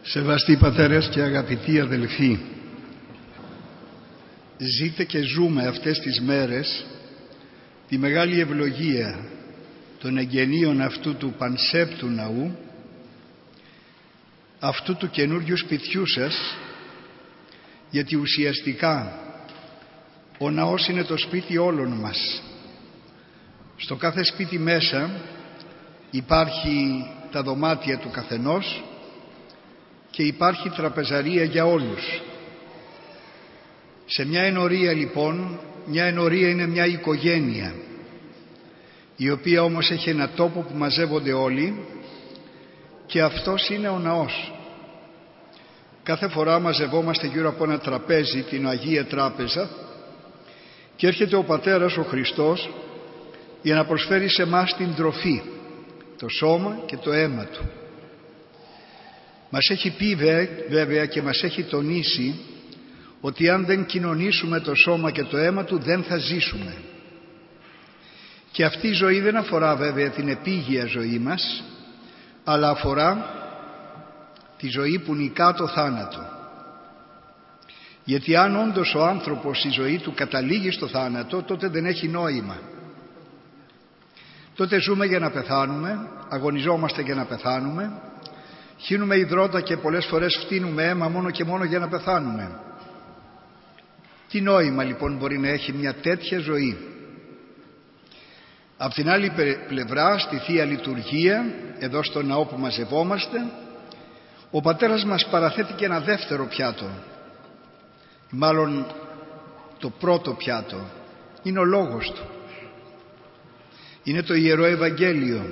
Σεβαστοί πατέρες και αγαπητοί αδελφοί, ζείτε και ζούμε αυτές τις μέρες τη μεγάλη ευλογία των εγγενείων αυτού του πανσέπτου ναού, αυτού του καινούριου σπιτιού σας, γιατί ουσιαστικά ο ναός είναι το σπίτι όλων μας. Στο κάθε σπίτι μέσα υπάρχει τα δωμάτια του καθενός και υπάρχει τραπεζαρία για όλους. Σε μια ενορία λοιπόν, μια ενορία είναι μια οικογένεια, η οποία όμως έχει ένα τόπο που μαζεύονται όλοι, και αυτός είναι ο ναός. Κάθε φορά μαζευόμαστε γύρω από ένα τραπέζι, την Αγία Τράπεζα, και έρχεται ο Πατέρας ο Χριστός για να προσφέρει σε εμάς την τροφή, το σώμα και το αίμα Του. Μας έχει πει βέβαια και μας έχει τονίσει ότι αν δεν κοινωνήσουμε το σώμα και το αίμα Του δεν θα ζήσουμε. Και αυτή η ζωή δεν αφορά βέβαια την επίγεια ζωή μας, αλλά αφορά τη ζωή που νικά το θάνατο. Γιατί αν όντως ο άνθρωπος η ζωή του καταλήγει στο θάνατο, τότε δεν έχει νόημα. Τότε ζούμε για να πεθάνουμε, αγωνιζόμαστε για να πεθάνουμε, χύνουμε υδρότα και πολλές φορές φτύνουμε αίμα μόνο και μόνο για να πεθάνουμε. Τι νόημα λοιπόν μπορεί να έχει μια τέτοια ζωή? Απ' την άλλη πλευρά, στη Θεία Λειτουργία, εδώ στο ναό που μαζευόμαστε, ο Πατέρας μας παραθέτει και ένα δεύτερο πιάτο. Μάλλον το πρώτο πιάτο είναι ο Λόγος Του. Είναι το Ιερό Ευαγγέλιο.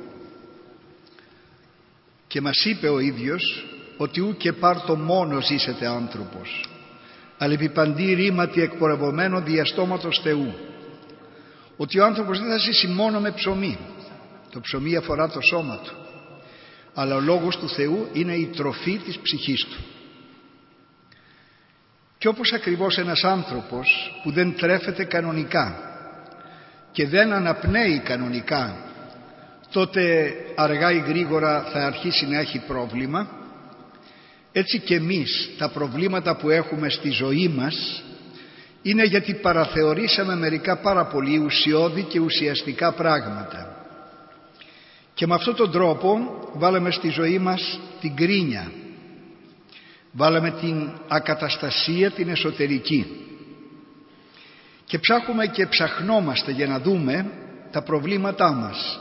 Και μας είπε ο ίδιος ότι ου και πάρτο μόνο ζήσετε άνθρωπος, αλλά επί παντή ρήματι εκπορευωμένο διαστόματος Θεού. Ότι ο άνθρωπος δεν θα ζήσει μόνο με ψωμί. Το ψωμί αφορά το σώμα του, αλλά ο Λόγος του Θεού είναι η τροφή της ψυχής του. Και όπως ακριβώς ένας άνθρωπος που δεν τρέφεται κανονικά και δεν αναπνέει κανονικά, τότε αργά ή γρήγορα θα αρχίσει να έχει πρόβλημα, έτσι και εμείς τα προβλήματα που έχουμε στη ζωή μας είναι γιατί παραθεωρήσαμε μερικά πάρα πολύ ουσιώδη και ουσιαστικά πράγματα. Και με αυτόν τον τρόπο βάλαμε στη ζωή μας την κρίνια, βάλαμε την ακαταστασία την εσωτερική, και ψάχνουμε και ψαχνόμαστε για να δούμε τα προβλήματά μας.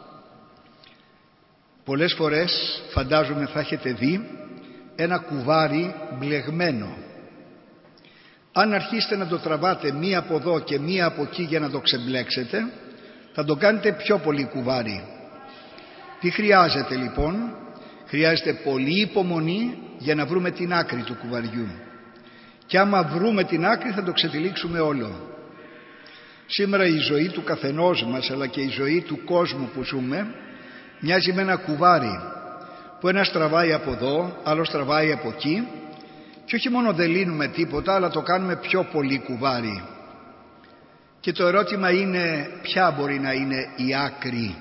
Πολλές φορές φαντάζομαι θα έχετε δει ένα κουβάρι μπλεγμένο. Αν αρχίσετε να το τραβάτε μία από εδώ και μία από εκεί για να το ξεμπλέξετε, θα το κάνετε πιο πολύ κουβάρι. Τι χρειάζεται λοιπόν? Χρειάζεται πολλή υπομονή για να βρούμε την άκρη του κουβαριού. Και άμα βρούμε την άκρη θα το ξετυλίξουμε όλο. Σήμερα η ζωή του καθενός μας, αλλά και η ζωή του κόσμου που ζούμε, μοιάζει με ένα κουβάρι που ένας τραβάει από εδώ, άλλος τραβάει από εκεί, και όχι μόνο δεν λύνουμε τίποτα, αλλά το κάνουμε πιο πολύ κουβάρι. Και το ερώτημα είναι, ποια μπορεί να είναι η άκρη?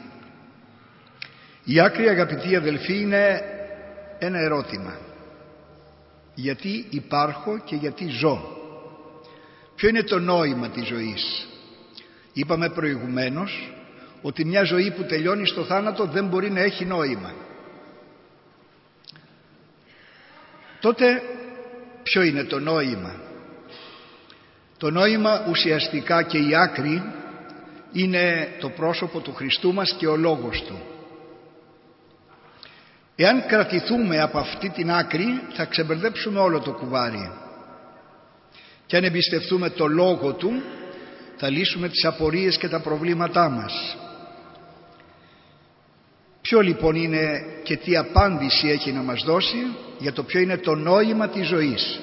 Η άκρη, αγαπητοί αδελφοί, είναι ένα ερώτημα. Γιατί υπάρχω και γιατί ζω? Ποιο είναι το νόημα της ζωής? Είπαμε προηγουμένως ότι μια ζωή που τελειώνει στο θάνατο δεν μπορεί να έχει νόημα. Τότε ποιο είναι το νόημα? Το νόημα ουσιαστικά και η άκρη είναι το πρόσωπο του Χριστού μας και ο Λόγος Του. Εάν κρατηθούμε από αυτή την άκρη θα ξεμπερδέψουμε όλο το κουβάρι, και αν εμπιστευτούμε το Λόγο Του θα λύσουμε τις απορίες και τα προβλήματά μας. Ποιο λοιπόν είναι και τι απάντηση έχει να μας δώσει για το ποιο είναι το νόημα της ζωής?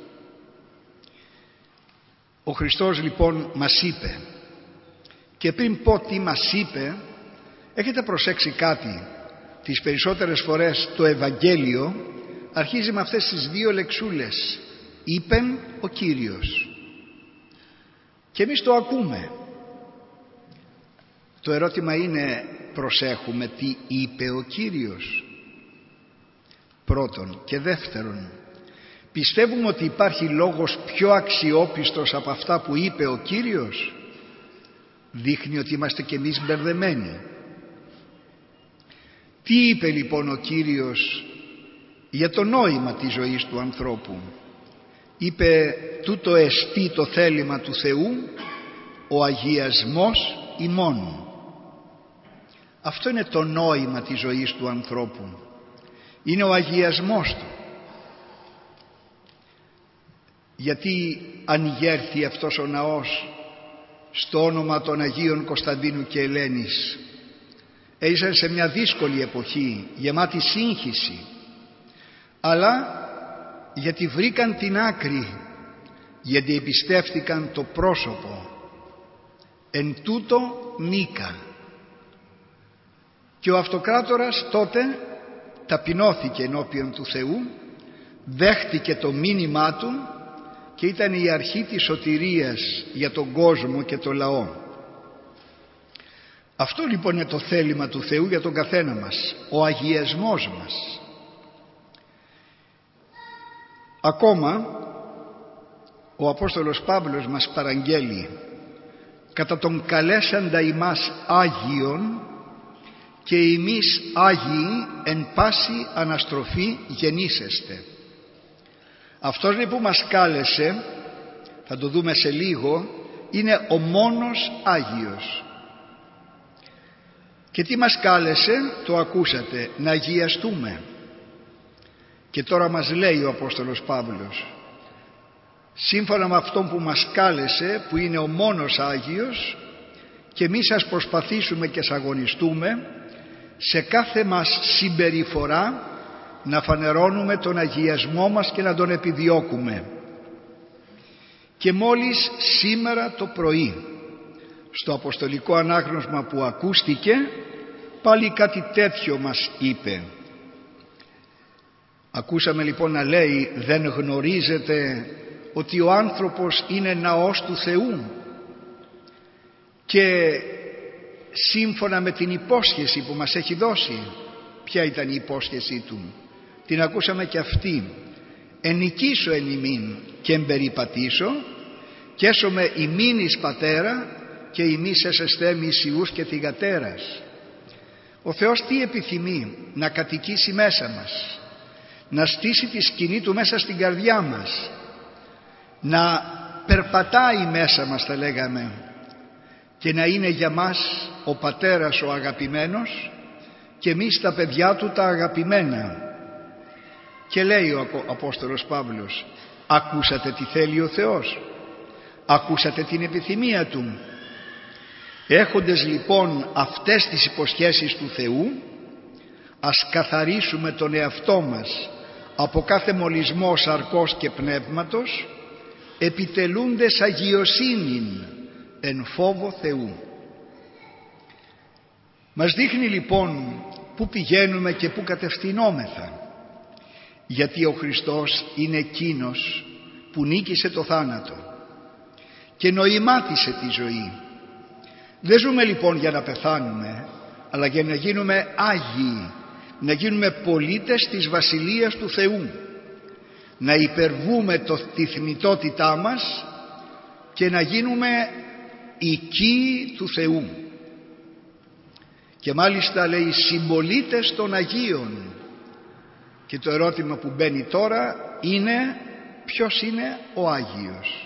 Ο Χριστός λοιπόν μας είπε, και πριν πω τι μας είπε, έχετε προσέξει κάτι? Τις περισσότερες φορές το Ευαγγέλιο αρχίζει με αυτές τις δύο λεξούλες, είπεν ο Κύριος, και εμείς το ακούμε. Το ερώτημα είναι, προσέχουμε τι είπε ο Κύριος? πρώτον. Και δεύτερον, πιστεύουμε ότι υπάρχει λόγος πιο αξιόπιστος από αυτά που είπε ο Κύριος? Δείχνει ότι είμαστε κι εμείς μπερδεμένοι. Τι είπε λοιπόν ο Κύριος για το νόημα της ζωής του ανθρώπου? Είπε, τούτο εστί το θέλημα του Θεού, ο αγιασμός ημών. Αυτό είναι το νόημα της ζωής του ανθρώπου. Είναι ο αγιασμός του. Γιατί ανοιγέρθη αυτός ο ναός στο όνομα των Αγίων Κωνσταντίνου και Ελένης? Έζησαν σε μια δύσκολη εποχή, γεμάτη σύγχυση, αλλά γιατί βρήκαν την άκρη, γιατί εμπιστεύτηκαν το πρόσωπο. Εν τούτο νίκα. Και ο αυτοκράτορας τότε ταπεινώθηκε ενώπιον του Θεού, δέχτηκε το μήνυμά του και ήταν η αρχή της σωτηρίας για τον κόσμο και το λαό. Αυτό λοιπόν είναι το θέλημα του Θεού για τον καθένα μας, ο αγιασμός μας. Ακόμα ο Απόστολος Παύλος μας παραγγέλει, κατά τον καλέσαντα ημάς Άγιον και εμείς Άγιοι εν πάση αναστροφή γεννήσεστε. Αυτός που μας κάλεσε, θα το δούμε σε λίγο, είναι ο μόνος Άγιος. Και τι μας κάλεσε? Το ακούσατε, να αγιαστούμε. Και τώρα μας λέει ο Απόστολος Παύλος, σύμφωνα με αυτόν που μας κάλεσε, που είναι ο μόνος Άγιος, και εμείς ας προσπαθήσουμε και ας αγωνιστούμε σε κάθε μας συμπεριφορά να φανερώνουμε τον αγιασμό μας και να τον επιδιώκουμε. Και μόλις σήμερα το πρωί στο αποστολικό ανάγνωσμα που ακούστηκε, πάλι κάτι τέτοιο μας είπε. Ακούσαμε λοιπόν να λέει, δεν γνωρίζετε ότι ο άνθρωπος είναι ναός του Θεού? Και σύμφωνα με την υπόσχεση που μας έχει δώσει, ποια ήταν η υπόσχεσή του? Την ακούσαμε και αυτή. Ενικήσω εν ημίν και εμπεριπατήσω και έσομαι ημίν εις πατέρα και ημείς έσεστε μισιούς και θυγατέρας. Ο Θεός τι επιθυμεί? Να κατοικήσει μέσα μας, να στήσει τη σκηνή του μέσα στην καρδιά μας, να περπατάει μέσα μας, θα λέγαμε, και να είναι για μας ο πατέρας ο αγαπημένος και εμείς τα παιδιά του τα αγαπημένα. Και λέει ο Απόστολος Παύλος, ακούσατε τι θέλει ο Θεός? Ακούσατε την επιθυμία του? Έχοντες λοιπόν αυτές τις υποσχέσεις του Θεού, ας καθαρίσουμε τον εαυτό μας από κάθε μολυσμό σαρκός και πνεύματος, επιτελούντες αγιοσύνην εν φόβο Θεού. Μας δείχνει λοιπόν πού πηγαίνουμε και πού κατευθυνόμεθα, γιατί ο Χριστός είναι εκείνος που νίκησε το θάνατο και νοημάτισε τη ζωή. Δεν ζούμε λοιπόν για να πεθάνουμε, αλλά για να γίνουμε Άγιοι, να γίνουμε πολίτες της Βασιλείας του Θεού, να υπερβούμε τη θνητότητά μας και να γίνουμε οικοί του Θεού. Και μάλιστα λέει συμπολίτες των Αγίων. Και το ερώτημα που μπαίνει τώρα είναι, ποιος είναι ο Άγιος?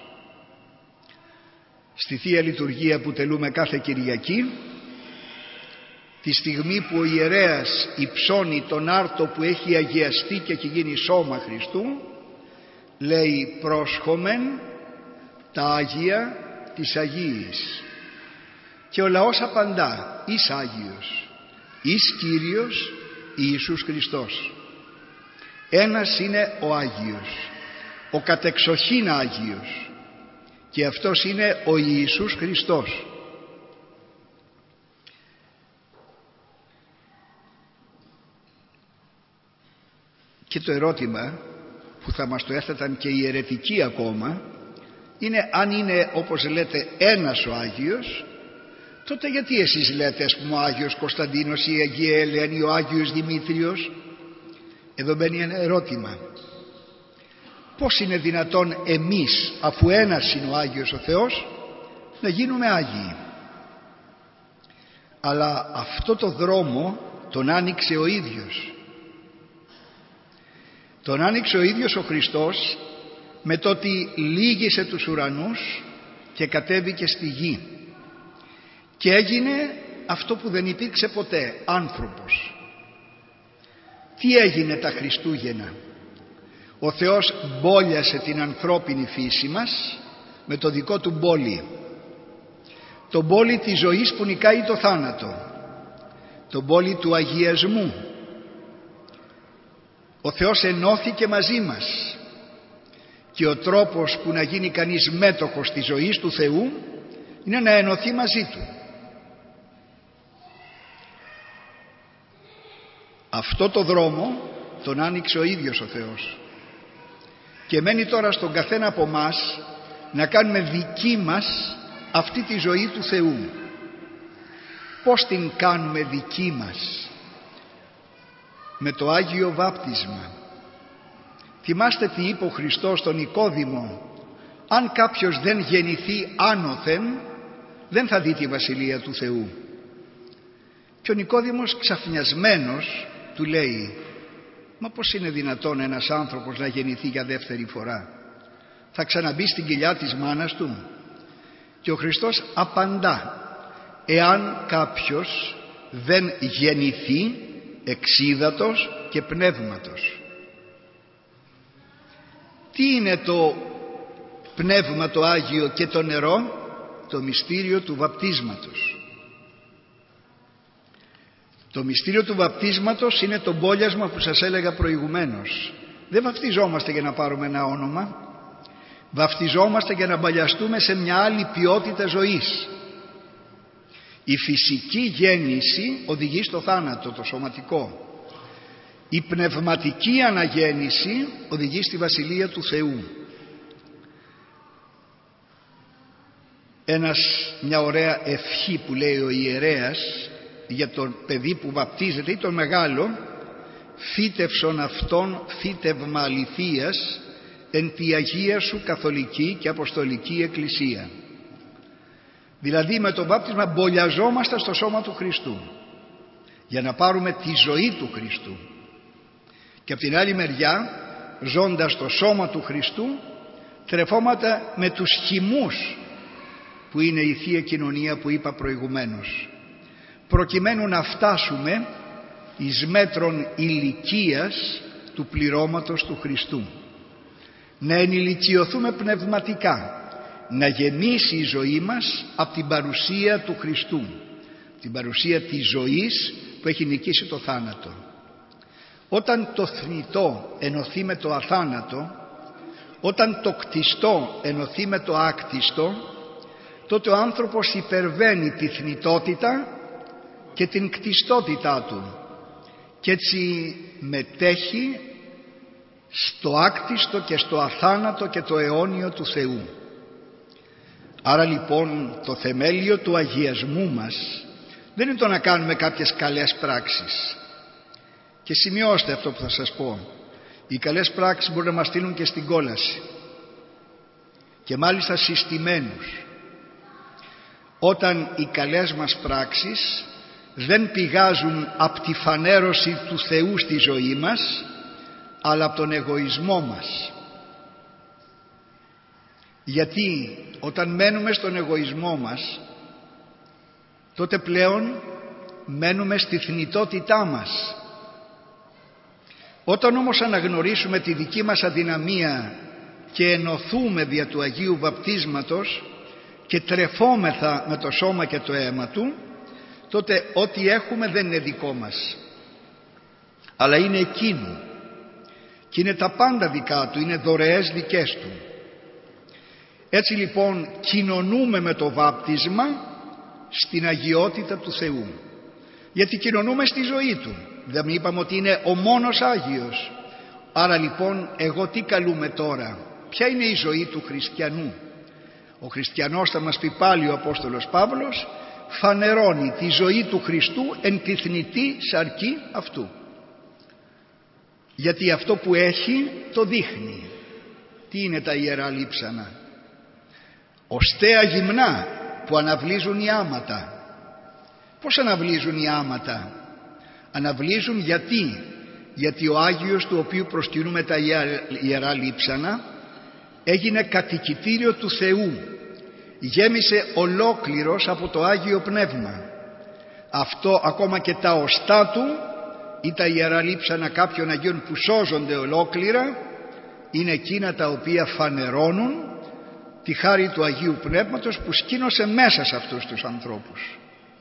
Στη Θεία Λειτουργία που τελούμε κάθε Κυριακή, τη στιγμή που ο ιερέας υψώνει τον άρτο που έχει αγιαστεί και έχει γίνει σώμα Χριστού, λέει πρόσχομεν τα Άγια της Αγίης. Και ο λαός απαντά, εις Άγιος, εις Κύριος Ιησούς Χριστός. Ένας είναι ο Άγιος, ο κατεξοχήν Άγιος, και αυτός είναι ο Ιησούς Χριστός. Και το ερώτημα που θα μας το έθεταν και οι αιρετικοί ακόμα είναι, αν είναι όπως λέτε ένας ο Άγιος, τότε γιατί εσείς λέτε ας πούμε ο Άγιος Κωνσταντίνος, η Αγία Ελένη, ο Άγιος Δημήτριος? Εδώ μπαίνει ένα ερώτημα. Πώς είναι δυνατόν εμείς, αφού ένας είναι ο Άγιος ο Θεός, να γίνουμε Άγιοι? Αλλά αυτό το δρόμο τον άνοιξε ο ίδιος. Τον άνοιξε ο ίδιος ο Χριστός με το ότι λύγησε τους ουρανούς και κατέβηκε στη γη και έγινε αυτό που δεν υπήρξε ποτέ, άνθρωπος. Τι έγινε τα Χριστούγεννα? Ο Θεός μπόλιασε την ανθρώπινη φύση μας με το δικό του μπόλι. Το μπόλι της ζωής που νικάει το θάνατο, το μπόλι του αγιασμού. Ο Θεός ενώθηκε μαζί μας και ο τρόπος που να γίνει κανείς μέτοχος της ζωής του Θεού είναι να ενωθεί μαζί Του. Αυτό το δρόμο τον άνοιξε ο ίδιος ο Θεός και μένει τώρα στον καθένα από μας να κάνουμε δική μας αυτή τη ζωή του Θεού. Πώς την κάνουμε δική μας? Με το Άγιο Βάπτισμα. Θυμάστε τι είπε ο Χριστός στον Νικόδημο: αν κάποιος δεν γεννηθεί άνωθεν, δεν θα δει τη Βασιλεία του Θεού. Και ο Νικόδημος ξαφνιασμένος του λέει: μα πώς είναι δυνατόν ένας άνθρωπος να γεννηθεί για δεύτερη φορά? Θα ξαναμπεί στην κοιλιά της μάνας του? Και ο Χριστός απαντά: εάν κάποιος δεν γεννηθεί εξίδατος και πνεύματος. Τι είναι το πνεύμα το Άγιο και το νερό? Το μυστήριο του βαπτίσματος. Το μυστήριο του βαπτίσματος είναι το μπόλιασμα που σας έλεγα προηγουμένως. Δεν βαπτιζόμαστε για να πάρουμε ένα όνομα, βαπτιζόμαστε για να μπαλιαστούμε σε μια άλλη ποιότητα ζωής. Η φυσική γέννηση οδηγεί στο θάνατο, το σωματικό. Η πνευματική αναγέννηση οδηγεί στη Βασιλεία του Θεού. Μια ωραία ευχή που λέει ο ιερέας για το παιδί που βαπτίζεται ή τον μεγάλο: φύτευσον αυτόν φύτευμα αληθείας εν τη Αγία σου καθολική και αποστολική εκκλησία. Δηλαδή με το βάπτισμα μπολιαζόμαστε στο σώμα του Χριστού για να πάρουμε τη ζωή του Χριστού, και από την άλλη μεριά, ζώντας στο σώμα του Χριστού, τρεφόμαστε με τους χυμούς που είναι η Θεία Κοινωνία που είπα προηγουμένως, προκειμένου να φτάσουμε εις μέτρον ηλικίας του πληρώματος του Χριστού, να ενηλικιωθούμε πνευματικά, να γεμίσει η ζωή μας από την παρουσία του Χριστού, την παρουσία της ζωής που έχει νικήσει το θάνατο. Όταν το θνητό ενωθεί με το αθάνατο, όταν το κτιστό ενωθεί με το άκτιστο, τότε ο άνθρωπος υπερβαίνει τη θνητότητα και την κτιστότητά του και έτσι μετέχει στο άκτιστο και στο αθάνατο και το αιώνιο του Θεού. Άρα λοιπόν το θεμέλιο του αγιασμού μας δεν είναι το να κάνουμε κάποιες καλές πράξεις. Και σημειώστε αυτό που θα σας πω: οι καλές πράξεις μπορούν να μας στείλουν και στην κόλαση, και μάλιστα συστημένους, όταν οι καλές μας πράξεις δεν πηγάζουν από τη φανέρωση του Θεού στη ζωή μας, αλλά από τον εγωισμό μας. Γιατί όταν μένουμε στον εγωισμό μας, τότε πλέον μένουμε στη θνητότητά μας. Όταν όμως αναγνωρίσουμε τη δική μας αδυναμία και ενωθούμε δια του Αγίου Βαπτίσματος και τρεφόμεθα με το σώμα και το αίμα Του, τότε ό,τι έχουμε δεν είναι δικό μας, αλλά είναι εκείνου, και είναι τα πάντα δικά Του, είναι δωρεές δικές Του. Έτσι λοιπόν κοινωνούμε με το βάπτισμα στην αγιότητα του Θεού, γιατί κοινωνούμε στη ζωή Του. Δεν είπαμε ότι είναι ο μόνος Άγιος? Άρα λοιπόν εγώ τι καλούμε τώρα? Ποια είναι η ζωή του χριστιανού? Ο χριστιανός, θα μας πει πάλι ο Απόστολος Παύλος, φανερώνει τη ζωή του Χριστού εν τη θνητή σαρκή αυτού. γιατί αυτό που έχει το δείχνει. Τι είναι τα ιερά λείψανα? Οσταία γυμνά που αναβλύζουν οι άματα. Πώς αναβλύζουν οι άματα? Αναβλύζουν γιατί ο Άγιος, του οποίου προσκυνούμε τα ιερά λείψανα, έγινε κατοικητήριο του Θεού, γέμισε ολόκληρος από το Άγιο Πνεύμα. Αυτό ακόμα και τα οστά του ή τα ιερά λείψανα κάποιων Αγίων που σώζονται ολόκληρα είναι εκείνα τα οποία φανερώνουν τη χάρη του Αγίου Πνεύματος που σκήνωσε μέσα σε αυτούς τους ανθρώπους.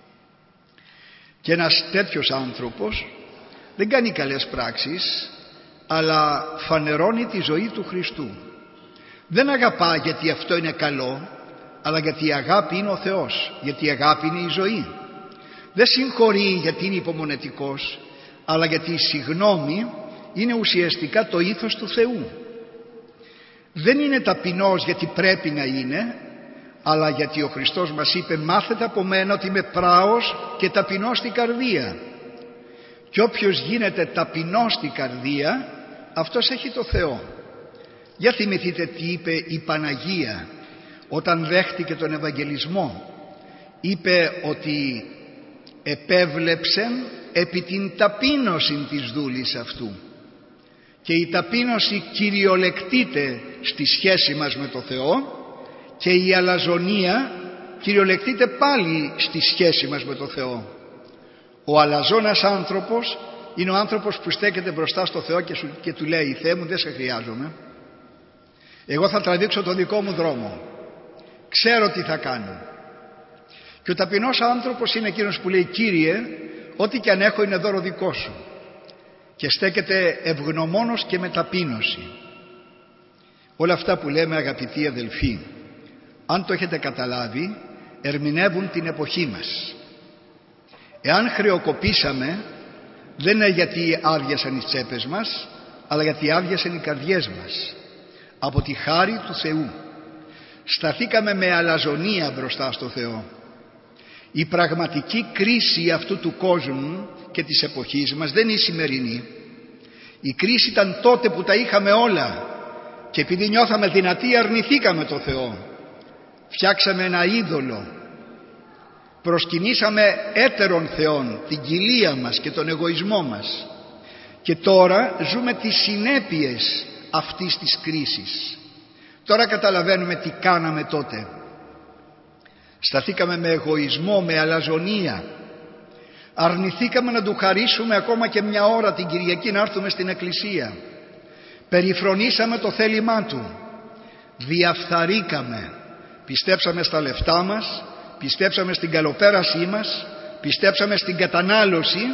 Και ένας τέτοιος άνθρωπος δεν κάνει καλές πράξεις, αλλά φανερώνει τη ζωή του Χριστού. Δεν αγαπά γιατί αυτό είναι καλό, αλλά γιατί η αγάπη είναι ο Θεός, γιατί η αγάπη είναι η ζωή. Δεν συγχωρεί γιατί είναι υπομονετικός, αλλά γιατί η συγνώμη είναι ουσιαστικά το ήθος του Θεού. Δεν είναι ταπεινός γιατί πρέπει να είναι, αλλά γιατί ο Χριστός μας είπε «Μάθετε από μένα ότι είμαι πράος και ταπεινός στην καρδία». Και όποιος γίνεται ταπεινός στην καρδία, αυτός έχει το Θεό. Για θυμηθείτε τι είπε η Παναγία όταν δέχτηκε τον Ευαγγελισμό. Είπε ότι επέβλεψεν επί την ταπείνωση της δούλης αυτού. Και η ταπείνωση κυριολεκτείται στη σχέση μας με το Θεό, και η αλαζονία κυριολεκτείται πάλι στη σχέση μας με το Θεό. Ο αλαζόνας άνθρωπος είναι ο άνθρωπος που στέκεται μπροστά στο Θεό και του λέει «Θεέ μου, δεν σε χρειάζομαι, εγώ θα τραβήξω το δικό μου δρόμο, ξέρω τι θα κάνω». Και ο ταπεινός άνθρωπος είναι εκείνος που λέει «Κύριε, ό,τι και αν έχω είναι δώρο δικό σου», και στέκεται ευγνωμόνος και με ταπείνωση. Όλα αυτά που λέμε, αγαπητοί αδελφοί, αν το έχετε καταλάβει, ερμηνεύουν την εποχή μας. Εάν χρεοκοπήσαμε, δεν είναι γιατί άδειασαν οι τσέπες μας, αλλά γιατί άδειασαν οι καρδιές μας από τη χάρη του Θεού. Σταθήκαμε με αλαζονία μπροστά στο Θεό. Η πραγματική κρίση αυτού του κόσμου και της εποχής μας δεν είναι η σημερινή. Η κρίση ήταν τότε που τα είχαμε όλα και επειδή νιώθαμε δυνατοί αρνηθήκαμε το Θεό. Φτιάξαμε ένα είδωλο, προσκυνήσαμε έτερων θεών, την κοιλία μας και τον εγωισμό μας, και τώρα ζούμε τις συνέπειες αυτής της κρίσης. Τώρα καταλαβαίνουμε τι κάναμε τότε. Σταθήκαμε με εγωισμό, με αλαζονία, αρνηθήκαμε να του χαρίσουμε ακόμα και μια ώρα την Κυριακή να έρθουμε στην εκκλησία, περιφρονήσαμε το θέλημά του, διαφθαρήκαμε, πιστέψαμε στα λεφτά μας, πιστέψαμε στην καλοπέρασή μας, πιστέψαμε στην κατανάλωση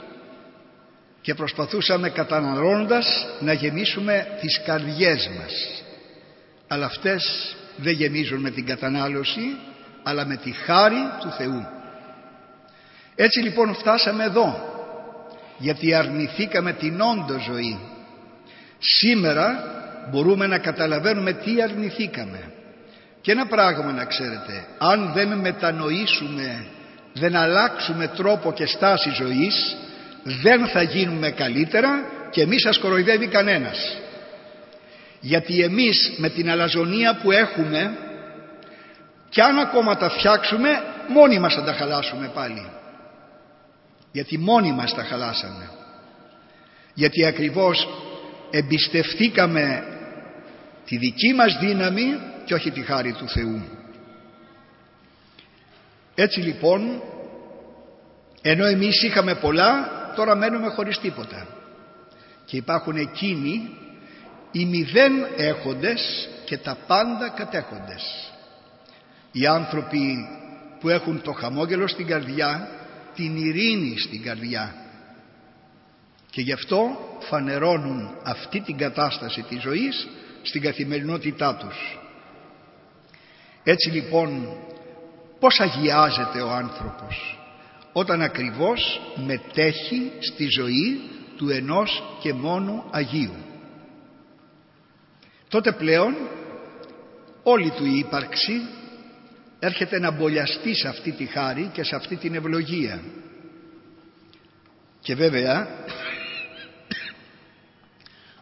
και προσπαθούσαμε καταναλώνοντας να γεμίσουμε τις καρδιές μας. Αλλά αυτές δεν γεμίζουν με την κατανάλωση, αλλά με τη χάρη του Θεού. Έτσι λοιπόν φτάσαμε εδώ, γιατί αρνηθήκαμε την όντως ζωή. Σήμερα μπορούμε να καταλαβαίνουμε τι αρνηθήκαμε. Και ένα πράγμα να ξέρετε, αν δεν μετανοήσουμε, δεν αλλάξουμε τρόπο και στάση ζωής, δεν θα γίνουμε καλύτερα και εμείς σας κοροϊδεύει κανένας. Γιατί εμείς με την αλαζονία που έχουμε, κι αν ακόμα τα φτιάξουμε, μόνοι μας θα τα χαλάσουμε πάλι. Γιατί μόνοι μας τα χαλάσαμε. Γιατί ακριβώς εμπιστευτήκαμε τη δική μας δύναμη και όχι τη χάρη του Θεού. Έτσι λοιπόν, ενώ εμείς είχαμε πολλά, τώρα μένουμε χωρίς τίποτα. Και υπάρχουν εκείνοι οι μηδέν έχοντες και τα πάντα κατέχοντες. Οι άνθρωποι που έχουν το χαμόγελο στην καρδιά, την ειρήνη στην καρδιά, και γι' αυτό φανερώνουν αυτή την κατάσταση της ζωής στην καθημερινότητά τους. Έτσι λοιπόν, πώς αγιάζεται ο άνθρωπος? Όταν ακριβώς μετέχει στη ζωή του ενός και μόνου Αγίου. Τότε πλέον όλη του η ύπαρξη έρχεται να μπολιαστεί σε αυτή τη χάρη και σε αυτή την ευλογία. Και βέβαια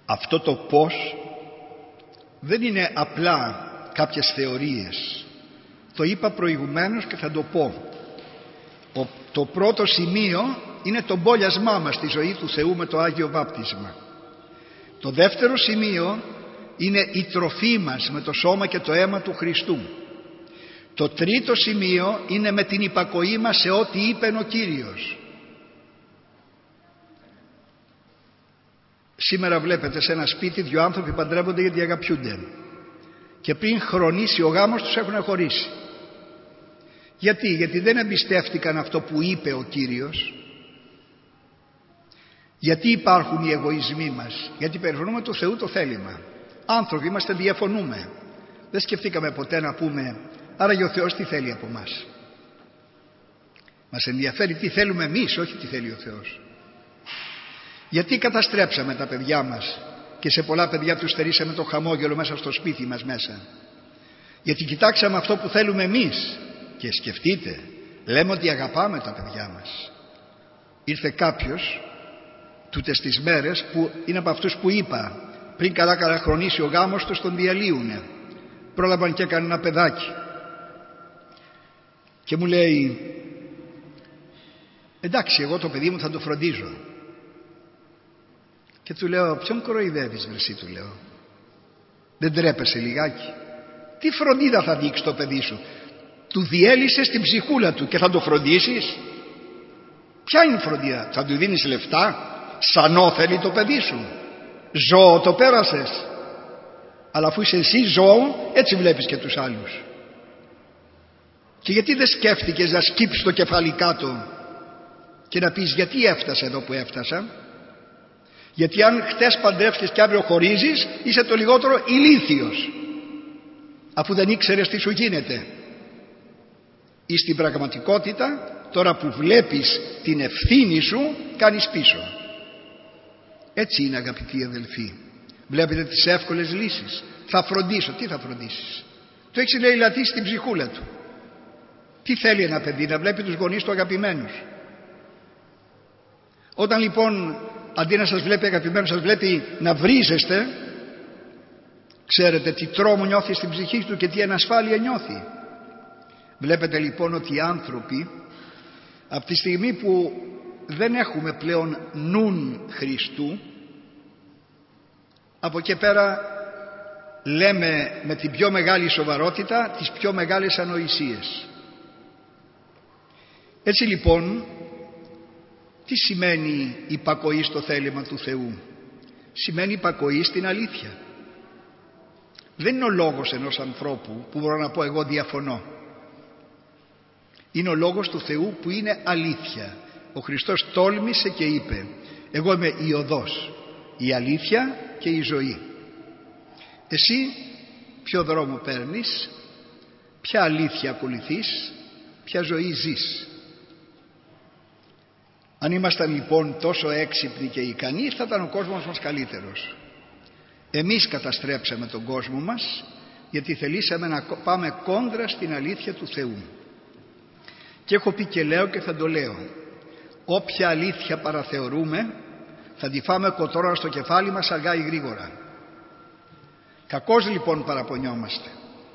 Αυτό το πώς δεν είναι απλά κάποιες θεωρίες. Το είπα προηγουμένως και θα το πω. Το πρώτο σημείο είναι το μπόλιασμά μας στη ζωή του Θεού με το Άγιο Βάπτισμα. Το δεύτερο σημείο είναι η τροφή μας με το σώμα και το αίμα του Χριστού. Το τρίτο σημείο είναι με την υπακοή μας σε ό,τι είπε ο Κύριος. Σήμερα βλέπετε σε ένα σπίτι δύο άνθρωποι παντρεύονται γιατί αγαπιούνται και πριν χρονίσει ο γάμος τους έχουν χωρίσει. Γιατί δεν εμπιστεύτηκαν αυτό που είπε ο Κύριος. Γιατί υπάρχουν οι εγωισμοί μας? Γιατί περιφρονούμε του Θεού το θέλημα. Άνθρωποι είμαστε, διαφωνούμε. Δεν σκεφτήκαμε ποτέ να πούμε άραγε ο Θεός τι θέλει από μας? Μας ενδιαφέρει τι θέλουμε εμείς, όχι τι θέλει ο Θεός. Γιατί καταστρέψαμε τα παιδιά μας και σε πολλά παιδιά τους στερήσαμε το χαμόγελο μέσα στο σπίτι μας μέσα? Γιατί κοιτάξαμε αυτό που θέλουμε εμείς. Και σκεφτείτε, λέμε ότι αγαπάμε τα παιδιά μας. Ήρθε κάποιος τούτες τις μέρες που είναι από αυτούς που είπα πριν καλά χρονίσει ο γάμος τους, τον διαλύουνε. Πρόλαβαν και έκανε ένα παιδάκι και μου λέει εντάξει, εγώ το παιδί μου θα το φροντίζω. Και του λέω ποιον κοροϊδεύεις βρεσί, του λέω, δεν τρέπεσαι λιγάκι? Τι φροντίδα θα δείξει το παιδί σου? Του διέλυσες την ψυχούλα του και θα το φροντίσεις? Ποια είναι η φροντίδα? Θα του δίνεις λεφτά? Σανό θέλει το παιδί σου? Ζώο το πέρασες? Αλλά αφού είσαι εσύ ζώο, έτσι βλέπεις και τους άλλους. Και γιατί δεν σκέφτηκες να σκύψεις το κεφάλι κάτω και να πεις γιατί έφτασα εδώ που έφτασα? Γιατί αν χτες παντρεύτηκες και αύριο χωρίζεις, είσαι το λιγότερο ηλίθιος, αφού δεν ήξερες τι σου γίνεται. Ή στην πραγματικότητα, τώρα που βλέπεις την ευθύνη σου, κάνεις πίσω. Έτσι είναι, αγαπητοί αδελφοί. Βλέπετε τις εύκολες λύσεις. Θα φροντίσω. Τι θα φροντίσεις? Το έχεις λαιλατήσει την ψυχούλα του. Τι θέλει ένα παιδί? Να βλέπει τους γονείς του αγαπημένους. Όταν λοιπόν αντί να σας βλέπει αγαπημένους, σας βλέπει να βρίζεστε, ξέρετε τι τρόμο νιώθει στην ψυχή του και τι ανασφάλεια νιώθει. Βλέπετε λοιπόν ότι οι άνθρωποι από τη στιγμή που δεν έχουμε πλέον νουν Χριστού, από εκεί πέρα λέμε με την πιο μεγάλη σοβαρότητα τις πιο μεγάλες ανοησίες. Έτσι λοιπόν, τι σημαίνει υπακοή στο θέλημα του Θεού? Σημαίνει υπακοή στην αλήθεια. Δεν είναι ο λόγος ενός ανθρώπου που μπορώ να πω εγώ διαφωνώ. Είναι ο λόγος του Θεού που είναι αλήθεια. Ο Χριστός τόλμησε και είπε εγώ είμαι η οδός, η αλήθεια και η ζωή. Εσύ ποιο δρόμο παίρνεις? Ποια αλήθεια ακολουθείς? Ποια ζωή ζεις? Αν ήμασταν λοιπόν τόσο έξυπνοι και ικανοί, θα ήταν ο κόσμος μας καλύτερος. Εμείς καταστρέψαμε τον κόσμο μας γιατί θελήσαμε να πάμε κόντρα στην αλήθεια του Θεού. Και έχω πει και λέω και θα το λέω, όποια αλήθεια παραθεωρούμε θα τη φάμε κοτόρα στο κεφάλι μας αργά ή γρήγορα. Κακώς λοιπόν παραπονιόμαστε.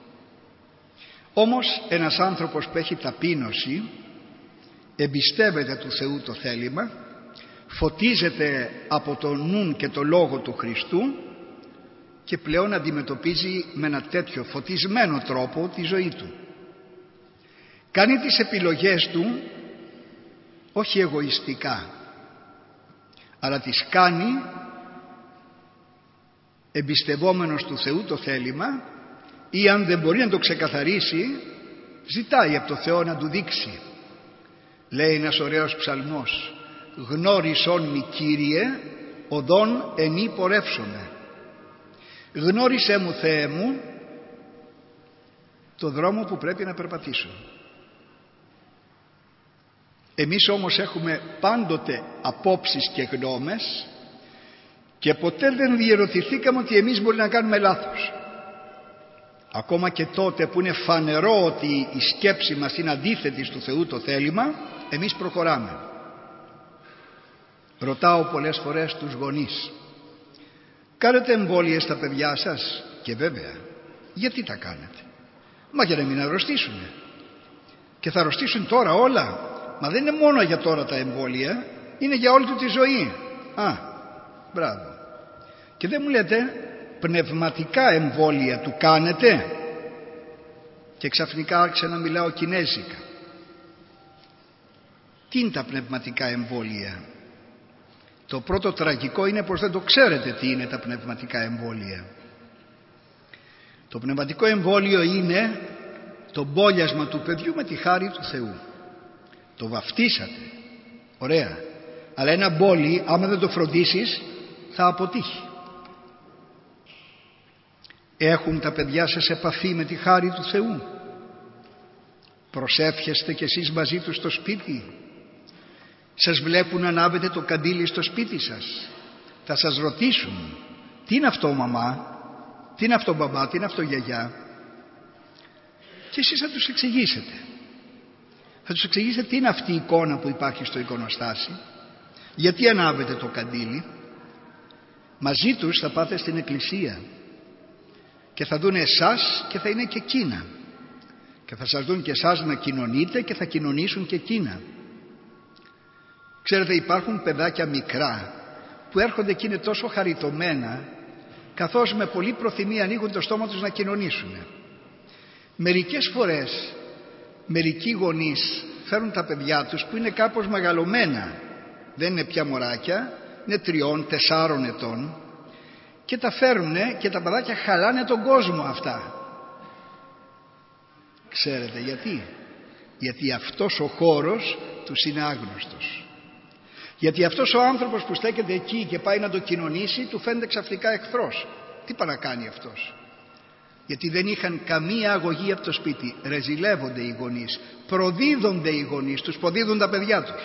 Όμως ένας άνθρωπος που έχει ταπείνωση εμπιστεύεται του Θεού το θέλημα, φωτίζεται από το νουν και το λόγο του Χριστού και πλέον αντιμετωπίζει με ένα τέτοιο φωτισμένο τρόπο τη ζωή του. Κάνει τις επιλογές του όχι εγωιστικά, αλλά τις κάνει εμπιστευόμενος του Θεού το θέλημα, ή αν δεν μπορεί να το ξεκαθαρίσει ζητάει από το Θεό να του δείξει. Λέει ένας ωραίος ψαλμός, γνώρισον μη Κύριε οδόν ενή πορεύσομαι. Γνώρισέ μου Θεέ μου το δρόμο που πρέπει να περπατήσω. Εμείς όμως έχουμε πάντοτε απόψεις και γνώμες και ποτέ δεν διερωτηθήκαμε ότι εμείς μπορεί να κάνουμε λάθος. Ακόμα και τότε που είναι φανερό ότι η σκέψη μας είναι αντίθετη στο Θεού το θέλημα, εμείς προχωράμε. Ρωτάω πολλές φορές τους γονείς, Κάνετε εμβόλια στα παιδιά σας? Και βέβαια, γιατί τα κάνετε? Μα για να μην αρρωστήσουν. Και θα αρρωστήσουν τώρα όλα. Μα δεν είναι μόνο για τώρα τα εμβόλια, είναι για όλη του τη ζωή. Μπράβο. Και δεν μου λέτε πνευματικά εμβόλια του κάνετε? Και ξαφνικά άρχισα να μιλάω κινέζικα. Τι είναι τα πνευματικά εμβόλια? Το πρώτο τραγικό είναι πως δεν το ξέρετε τι είναι τα πνευματικά εμβόλια. Το πνευματικό εμβόλιο είναι το μπόλιασμα του παιδιού με τη χάρη του Θεού. Το βαφτίσατε, ωραία, αλλά ένα μπόλι άμα δεν το φροντίσεις θα αποτύχει. Έχουν τα παιδιά σας επαφή με τη χάρη του Θεού? Προσεύχεστε κι εσείς μαζί τους στο σπίτι? Σας βλέπουν να ανάβετε το καντήλι στο σπίτι σας? Θα σας ρωτήσουν, τι είναι αυτό μαμά, τι είναι αυτό μπαμπά, τι είναι αυτό γιαγιά? Και εσείς θα τους εξηγήσετε. Θα τους εξηγήσετε τι είναι αυτή η εικόνα που υπάρχει στο εικονοστάσι, γιατί ανάβετε το καντήλι. Μαζί τους θα πάτε στην εκκλησία και θα δουν εσάς και θα είναι και εκείνα, και θα σας δουν και εσάς να κοινωνείτε και θα κοινωνήσουν και εκείνα. Ξέρετε, υπάρχουν παιδάκια μικρά που έρχονται και είναι τόσο χαριτωμένα, καθώς με πολλή προθυμία ανοίγουν το στόμα τους να κοινωνήσουν. Μερικές φορές μερικοί γονείς φέρουν τα παιδιά τους που είναι κάπως μεγαλωμένα, δεν είναι πια μωράκια, είναι 3-4 ετών, και τα φέρνουν και τα παιδάκια χαλάνε τον κόσμο αυτά. Ξέρετε γιατί? Γιατί αυτός ο χώρος τους είναι άγνωστος. Γιατί αυτός ο άνθρωπος που στέκεται εκεί και πάει να το κοινωνήσει του φαίνεται ξαφνικά εχθρός. Τι πάει να κάνει αυτός? Γιατί δεν είχαν καμία αγωγή από το σπίτι. Ρεζιλεύονται οι γονείς, προδίδονται οι γονείς, τους προδίδουν τα παιδιά τους.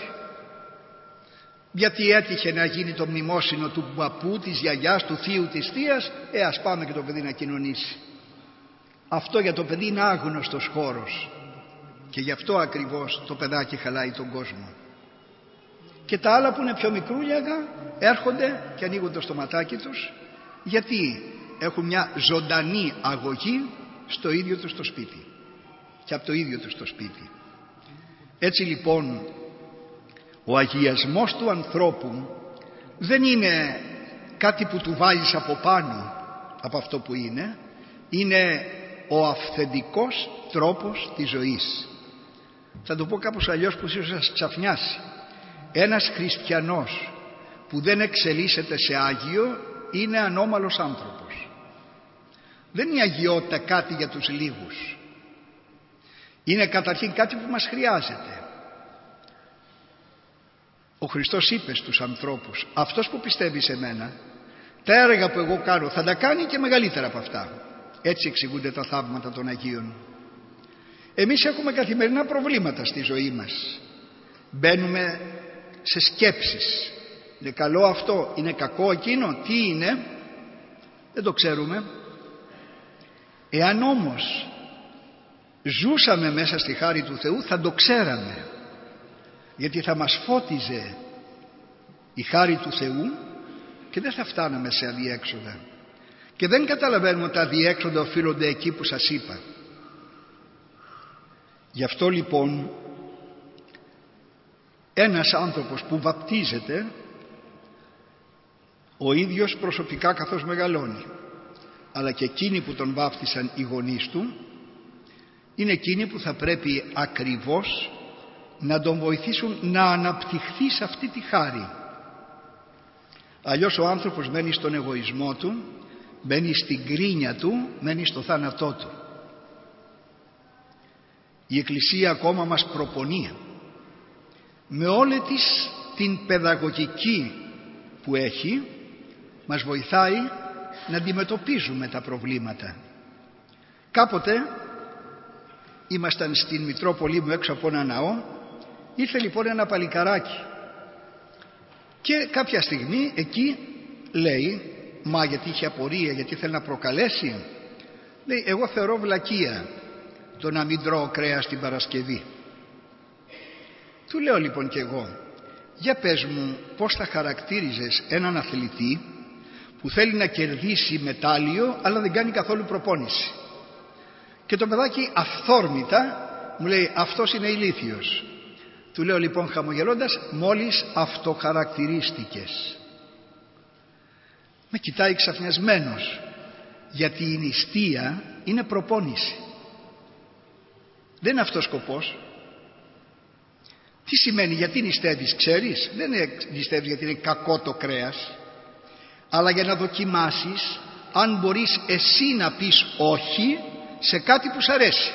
Γιατί έτυχε να γίνει το μνημόσυνο του παππού, της γιαγιάς, του θείου, της θείας, ας πάμε και το παιδί να κοινωνήσει. Αυτό για το παιδί είναι άγνωστος χώρος, και γι' αυτό ακριβώς το παιδάκι χαλάει τον κόσμο. Και τα άλλα που είναι πιο μικρούλιαγα έρχονται και ανοίγουν το στοματάκι τους, γιατί έχουν μια ζωντανή αγωγή στο ίδιο τους το σπίτι και από το ίδιο τους το σπίτι. Έτσι λοιπόν ο αγιασμός του ανθρώπου δεν είναι κάτι που του βάζεις από πάνω από αυτό που είναι, είναι ο αυθεντικός τρόπος της ζωής. Θα το πω κάπως αλλιώς που ίσως σας ξαφνιάσει. Ένας χριστιανός που δεν εξελίσσεται σε Άγιο είναι ανώμαλος άνθρωπος. Δεν είναι η αγιότητα κάτι για τους λίγους. Είναι καταρχήν κάτι που μας χρειάζεται. Ο Χριστός είπε στους ανθρώπους, αυτός που πιστεύει σε μένα, τα έργα που εγώ κάνω θα τα κάνει και μεγαλύτερα από αυτά. Έτσι εξηγούνται τα θαύματα των Αγίων. Εμείς έχουμε καθημερινά προβλήματα στη ζωή μας. Μπαίνουμε σε σκέψεις. Είναι καλό αυτό, είναι κακό εκείνο, τι είναι? Δεν το ξέρουμε. Εάν όμως ζούσαμε μέσα στη χάρη του Θεού θα το ξέραμε, γιατί θα μας φώτιζε η χάρη του Θεού και δεν θα φτάναμε σε αδιέξοδα. Και δεν καταλαβαίνουμε ότι τα αδιέξοδα οφείλονται εκεί που σας είπα. Γι' αυτό λοιπόν ένας άνθρωπος που βαπτίζεται ο ίδιος προσωπικά καθώς μεγαλώνει, αλλά και εκείνοι που τον βάφτισαν οι γονείς του, είναι εκείνοι που θα πρέπει ακριβώς να τον βοηθήσουν να αναπτυχθεί σε αυτή τη χάρη. Αλλιώς ο άνθρωπος μένει στον εγωισμό του, μένει στην κρίνια του, μένει στο θάνατό του. Η Εκκλησία ακόμα μας προπονεί με όλη της την παιδαγωγική που έχει, μας βοηθάει να αντιμετωπίζουμε τα προβλήματα. Κάποτε ήμασταν στην Μητρόπολη μου έξω από ένα ναό, ήρθε λοιπόν ένα παλικαράκι και κάποια στιγμή εκεί λέει, μα γιατί είχε απορία, γιατί θέλει να προκαλέσει, λέει, εγώ θεωρώ βλακεία το να μην τρώω κρέας την Παρασκευή. Του λέω λοιπόν κι εγώ, για πες μου πώς θα χαρακτήριζες έναν αθλητή που που θέλει να κερδίσει μετάλλιο αλλά δεν κάνει καθόλου προπόνηση. Και το παιδάκι αυθόρμητα μου λέει αυτός είναι ηλίθιος. Του λέω λοιπόν χαμογελώντας, μόλις αυτοχαρακτηρίστηκες. Με κοιτάει ξαφνιασμένος, γιατί η νηστεία είναι προπόνηση. Δεν είναι αυτός σκοπός. Τι σημαίνει γιατί νηστεύεις, ξέρεις? Δεν νηστεύεις γιατί είναι κακό το κρέας, αλλά για να δοκιμάσεις αν μπορείς εσύ να πεις όχι σε κάτι που σ' αρέσει.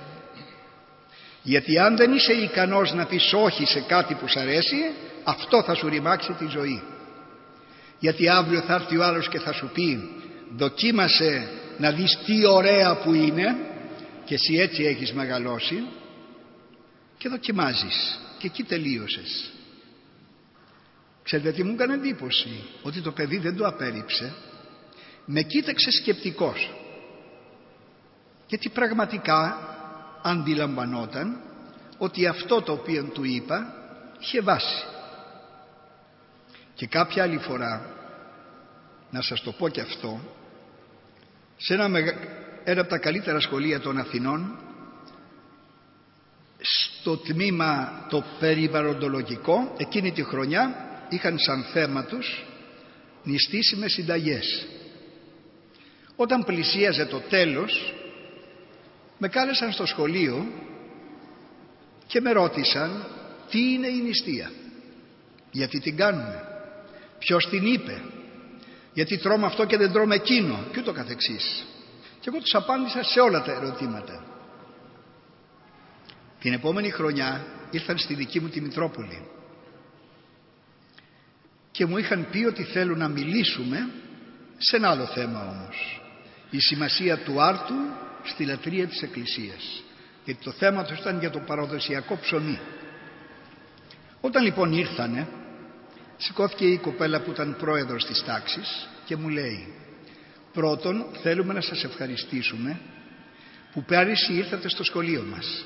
Γιατί αν δεν είσαι ικανός να πεις όχι σε κάτι που σ' αρέσει, αυτό θα σου ρημάξει τη ζωή. Γιατί αύριο θα έρθει ο άλλος και θα σου πει δοκίμασε να δεις τι ωραία που είναι, και εσύ έτσι έχεις μεγαλώσει, και δοκιμάζεις και εκεί τελείωσες. Ξέρετε τι μου έκανε εντύπωση? Ότι το παιδί δεν το απέρριψε, με κοίταξε σκεπτικός, γιατί πραγματικά αντιλαμβανόταν ότι αυτό το οποίο του είπα είχε βάση. Και κάποια άλλη φορά, να σας το πω και αυτό, σε ένα από τα καλύτερα σχολεία των Αθηνών, στο τμήμα το περιβαλλοντολογικό, εκείνη τη χρονιά είχαν σαν θέμα τους νηστίσιμες συνταγές. Όταν πλησίαζε το τέλος, με κάλεσαν στο σχολείο και με ρώτησαν τι είναι η νηστεία, γιατί την κάνουμε, ποιος την είπε, γιατί τρώμε αυτό και δεν τρώμε εκείνο και ούτω καθεξής. Και εγώ τους απάντησα σε όλα τα ερωτήματα. Την επόμενη χρονιά ήρθαν στη δική μου τη Μητρόπολη και μου είχαν πει ότι θέλουν να μιλήσουμε σε ένα άλλο θέμα όμως, η σημασία του άρτου στη λατρεία της Εκκλησίας, γιατί το θέμα τους ήταν για το παραδοσιακό ψωμί. Όταν λοιπόν ήρθανε, σηκώθηκε η κοπέλα που ήταν πρόεδρος της τάξης και μου λέει, πρώτον θέλουμε να σας ευχαριστήσουμε που πέρυσι ήρθατε στο σχολείο μας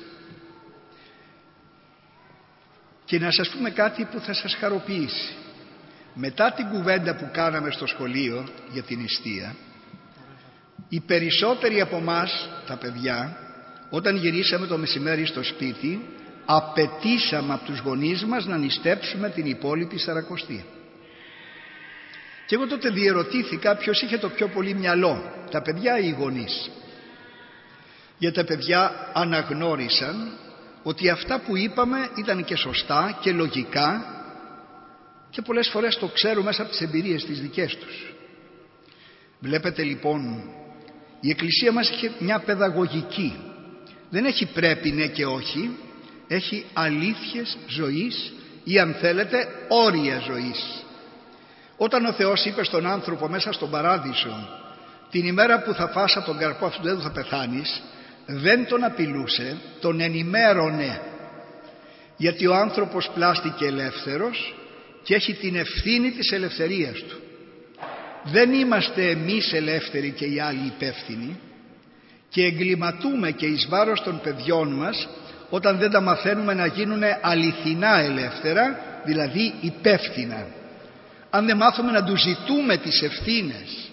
και να σας πούμε κάτι που θα σας χαροποιήσει. Μετά την κουβέντα που κάναμε στο σχολείο για την νηστεία, οι περισσότεροι από εμάς τα παιδιά, όταν γυρίσαμε το μεσημέρι στο σπίτι, απαιτήσαμε από τους γονείς μας να νηστέψουμε την υπόλοιπη Σαρακοστή. Και εγώ τότε διερωτήθηκα ποιος είχε το πιο πολύ μυαλό, τα παιδιά ή οι γονείς. Γιατί τα παιδιά αναγνώρισαν ότι αυτά που είπαμε ήταν και σωστά και λογικά, και πολλές φορές το ξέρουν μέσα από τις εμπειρίες τις δικές τους. Βλέπετε λοιπόν, η Εκκλησία μας έχει μια παιδαγωγική. Δεν έχει πρέπει ναι και όχι, έχει αλήθειες ζωής ή αν θέλετε όρια ζωής. Όταν ο Θεός είπε στον άνθρωπο μέσα στον παράδεισο, την ημέρα που θα φας από τον καρπό αυτού του έδου θα πεθάνεις, δεν τον απειλούσε, τον ενημέρωνε. Γιατί ο άνθρωπος πλάστηκε ελεύθερος και έχει την ευθύνη της ελευθερίας του. Δεν είμαστε εμείς ελεύθεροι και οι άλλοι υπεύθυνοι, και εγκληματούμε και εις βάρος των παιδιών μας όταν δεν τα μαθαίνουμε να γίνουν αληθινά ελεύθερα, δηλαδή υπεύθυνα. Αν δεν μάθουμε να τους ζητούμε τις ευθύνες.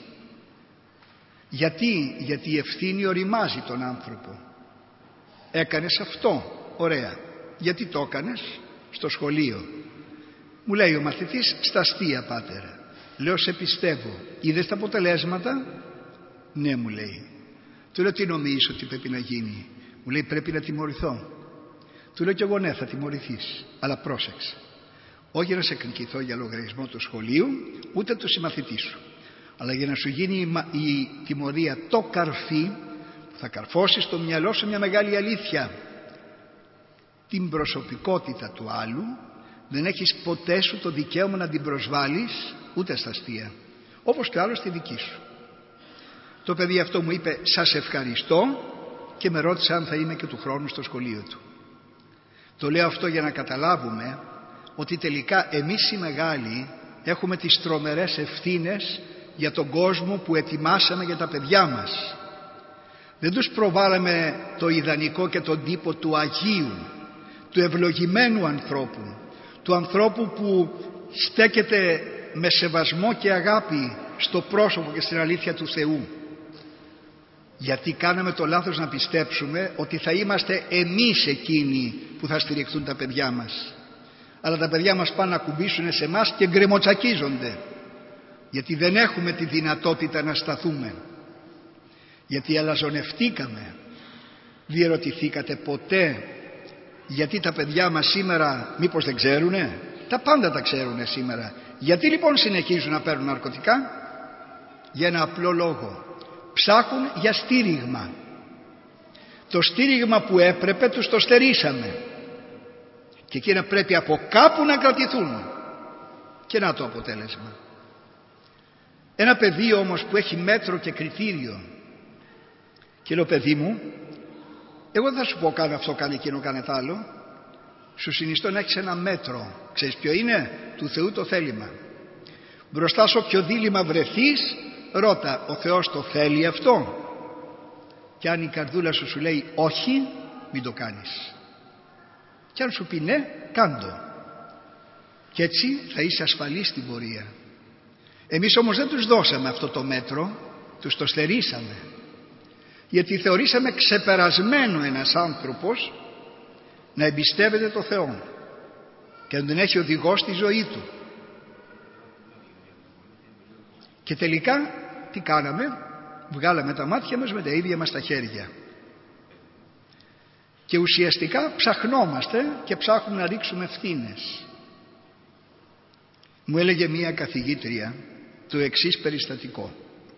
Γιατί η ευθύνη οριμάζει τον άνθρωπο. Έκανες αυτό, ωραία. Γιατί το έκανες? Στο σχολείο. Μου λέει ο μαθητής, στα αστεία πατέρα. Λέω, σε πιστεύω. Είδες τα αποτελέσματα? Ναι, μου λέει. Του λέω, τι νομίζεις ότι πρέπει να γίνει? Μου λέει, πρέπει να τιμωρηθώ. Του λέω κι εγώ, ναι, θα τιμωρηθείς, αλλά πρόσεξε. Όχι να σε εκνικηθώ για λογαριασμό του σχολείου, ούτε του συμμαθητή σου, αλλά για να σου γίνει η τιμωρία το καρφί, που θα καρφώσεις στο μυαλό σου μια μεγάλη αλήθεια. Την προσωπικότητα του άλλου δεν έχεις ποτέ σου το δικαίωμα να την προσβάλλεις, ούτε στα αστεία, όπως και άλλος τη δική σου. Το παιδί αυτό μου είπε, σας ευχαριστώ, και με ρώτησε αν θα είμαι και του χρόνου στο σχολείο του. Το λέω αυτό για να καταλάβουμε ότι τελικά εμείς οι μεγάλοι έχουμε τις τρομερές ευθύνες για τον κόσμο που ετοιμάσαμε για τα παιδιά μας. Δεν τους προβάλαμε το ιδανικό και τον τύπο του Αγίου, του ευλογημένου ανθρώπου, του ανθρώπου που στέκεται με σεβασμό και αγάπη στο πρόσωπο και στην αλήθεια του Θεού. Γιατί κάναμε το λάθος να πιστέψουμε ότι θα είμαστε εμείς εκείνοι που θα στηριχθούν τα παιδιά μας. Αλλά τα παιδιά μας πάνε να κουμπίσουν σε εμάς και γκρεμοτσακίζονται, γιατί δεν έχουμε τη δυνατότητα να σταθούμε, γιατί αλαζονευτήκαμε. Διερωτηθήκατε ποτέ γιατί τα παιδιά μας σήμερα μήπως δεν ξέρουνε? Τα πάντα τα ξέρουνε σήμερα. Γιατί λοιπόν συνεχίζουν να παίρνουν ναρκωτικά? Για ένα απλό λόγο: ψάχνουν για στήριγμα. Το στήριγμα που έπρεπε τους το στερήσαμε, και εκείνα πρέπει από κάπου να κρατηθούν. Και να το αποτέλεσμα. Ένα παιδί όμως που έχει μέτρο και κριτήριο και λέω: παιδί μου, εγώ δεν θα σου πω κάνε αυτό, κάνε εκείνο, κάνε τ' άλλο. Σου συνιστώ να έχεις ένα μέτρο. Ξέρεις ποιο είναι? Του Θεού το θέλημα. Μπροστά σε όποιο δίλημμα βρεθείς, ρώτα: ο Θεός το θέλει αυτό? Και αν η καρδούλα σου λέει όχι, μην το κάνεις. Και αν σου πει ναι, κάντο. Και έτσι θα είσαι ασφαλής στην πορεία. Εμείς όμως δεν τους δώσαμε αυτό το μέτρο, τους το στερήσαμε. Γιατί θεωρήσαμε ξεπερασμένο ένας άνθρωπος να εμπιστεύεται το Θεό και να τον έχει οδηγό στη ζωή του. Και τελικά τι κάναμε? Βγάλαμε τα μάτια μας με τα ίδια μας τα χέρια. Και ουσιαστικά ψαχνόμαστε και ψάχνουμε να ρίξουμε ευθύνες. Μου έλεγε μία καθηγήτρια το εξής περιστατικό.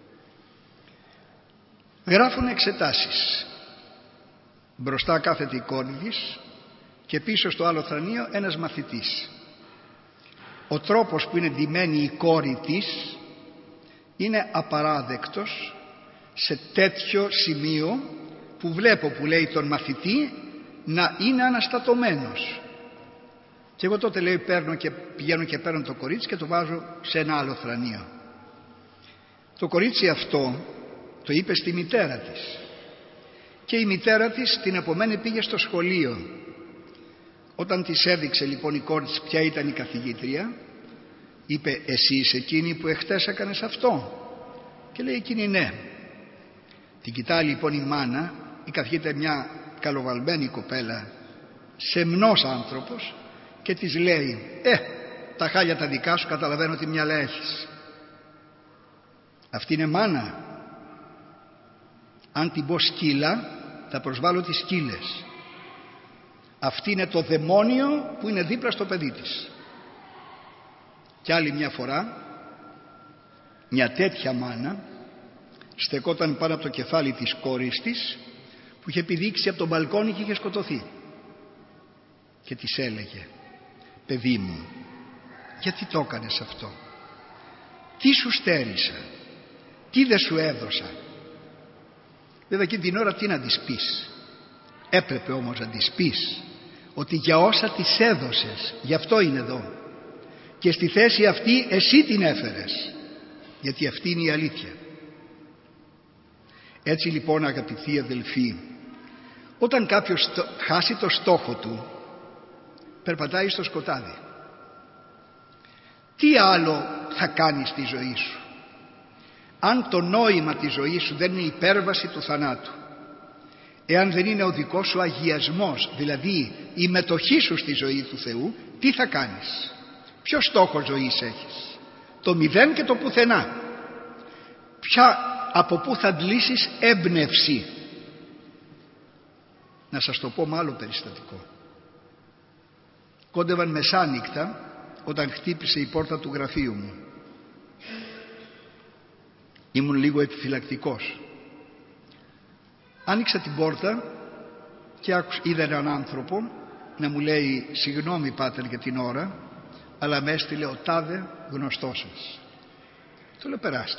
Γράφουν εξετάσεις. Μπροστά κάθεται η κόρη της και πίσω στο άλλο θρανείο ένας μαθητής. Ο τρόπος που είναι ντυμένη η κόρη της είναι απαράδεκτος σε τέτοιο σημείο που βλέπω, που λέει, τον μαθητή να είναι αναστατωμένος. Και εγώ τότε, λέει, πηγαίνω και παίρνω το κορίτσι και το βάζω σε ένα άλλο θρανείο. Το κορίτσι αυτό το είπε στη μητέρα της και η μητέρα της την επομένη πήγε στο σχολείο. Όταν της έδειξε λοιπόν η κόρη της ποια ήταν η καθηγήτρια, είπε: εσύ είσαι εκείνη που εχθές έκανες αυτό? Και λέει εκείνη: ναι. Την κοιτάει λοιπόν η μάνα, η καθηγήτρια, μια καλοβαλμένη κοπέλα, σεμνός άνθρωπος, και της λέει: τα χάλια τα δικά σου, καταλαβαίνω τι μυαλά έχεις. Αυτή είναι μάνα? Αν την πω σκύλα, θα προσβάλλω τις σκύλες. Αυτή είναι το δαιμόνιο που είναι δίπλα στο παιδί της. Και άλλη μια φορά μια τέτοια μάνα στεκόταν πάνω από το κεφάλι της κόρης της που είχε πηδήξει από τον μπαλκόνι και είχε σκοτωθεί, και της έλεγε: παιδί μου, γιατί το έκανες αυτό? Τι σου στέρισα? Τι δεν σου έδωσα? Βέβαια εκείνη την ώρα τι να της πεις? Έπρεπε όμως να της πεις ότι για όσα της έδωσες, γι' αυτό είναι εδώ, και στη θέση αυτή εσύ την έφερες, γιατί αυτή είναι η αλήθεια. Έτσι λοιπόν, αγαπητοί αδελφοί, όταν κάποιος χάσει το στόχο του, περπατάει στο σκοτάδι. Τι άλλο θα κάνεις στη ζωή σου? Αν το νόημα της ζωής σου δεν είναι η υπέρβαση του θανάτου, εάν δεν είναι ο δικός σου αγιασμός, δηλαδή η μετοχή σου στη ζωή του Θεού, τι θα κάνεις? Ποιο στόχο ζωής έχεις? Το μηδέν και το πουθενά. Από πού θα αντλήσεις έμπνευση? Να σας το πω με άλλο περιστατικό. Κόντευαν μεσάνυχτα όταν χτύπησε η πόρτα του γραφείου μου. Ήμουν λίγο επιφυλακτικός. Άνοιξα την πόρτα και είδα έναν άνθρωπο να μου λέει: συγγνώμη πάτερ για την ώρα, αλλά με έστειλε ο τάδε γνωστός σας. Του λέω: περάστε.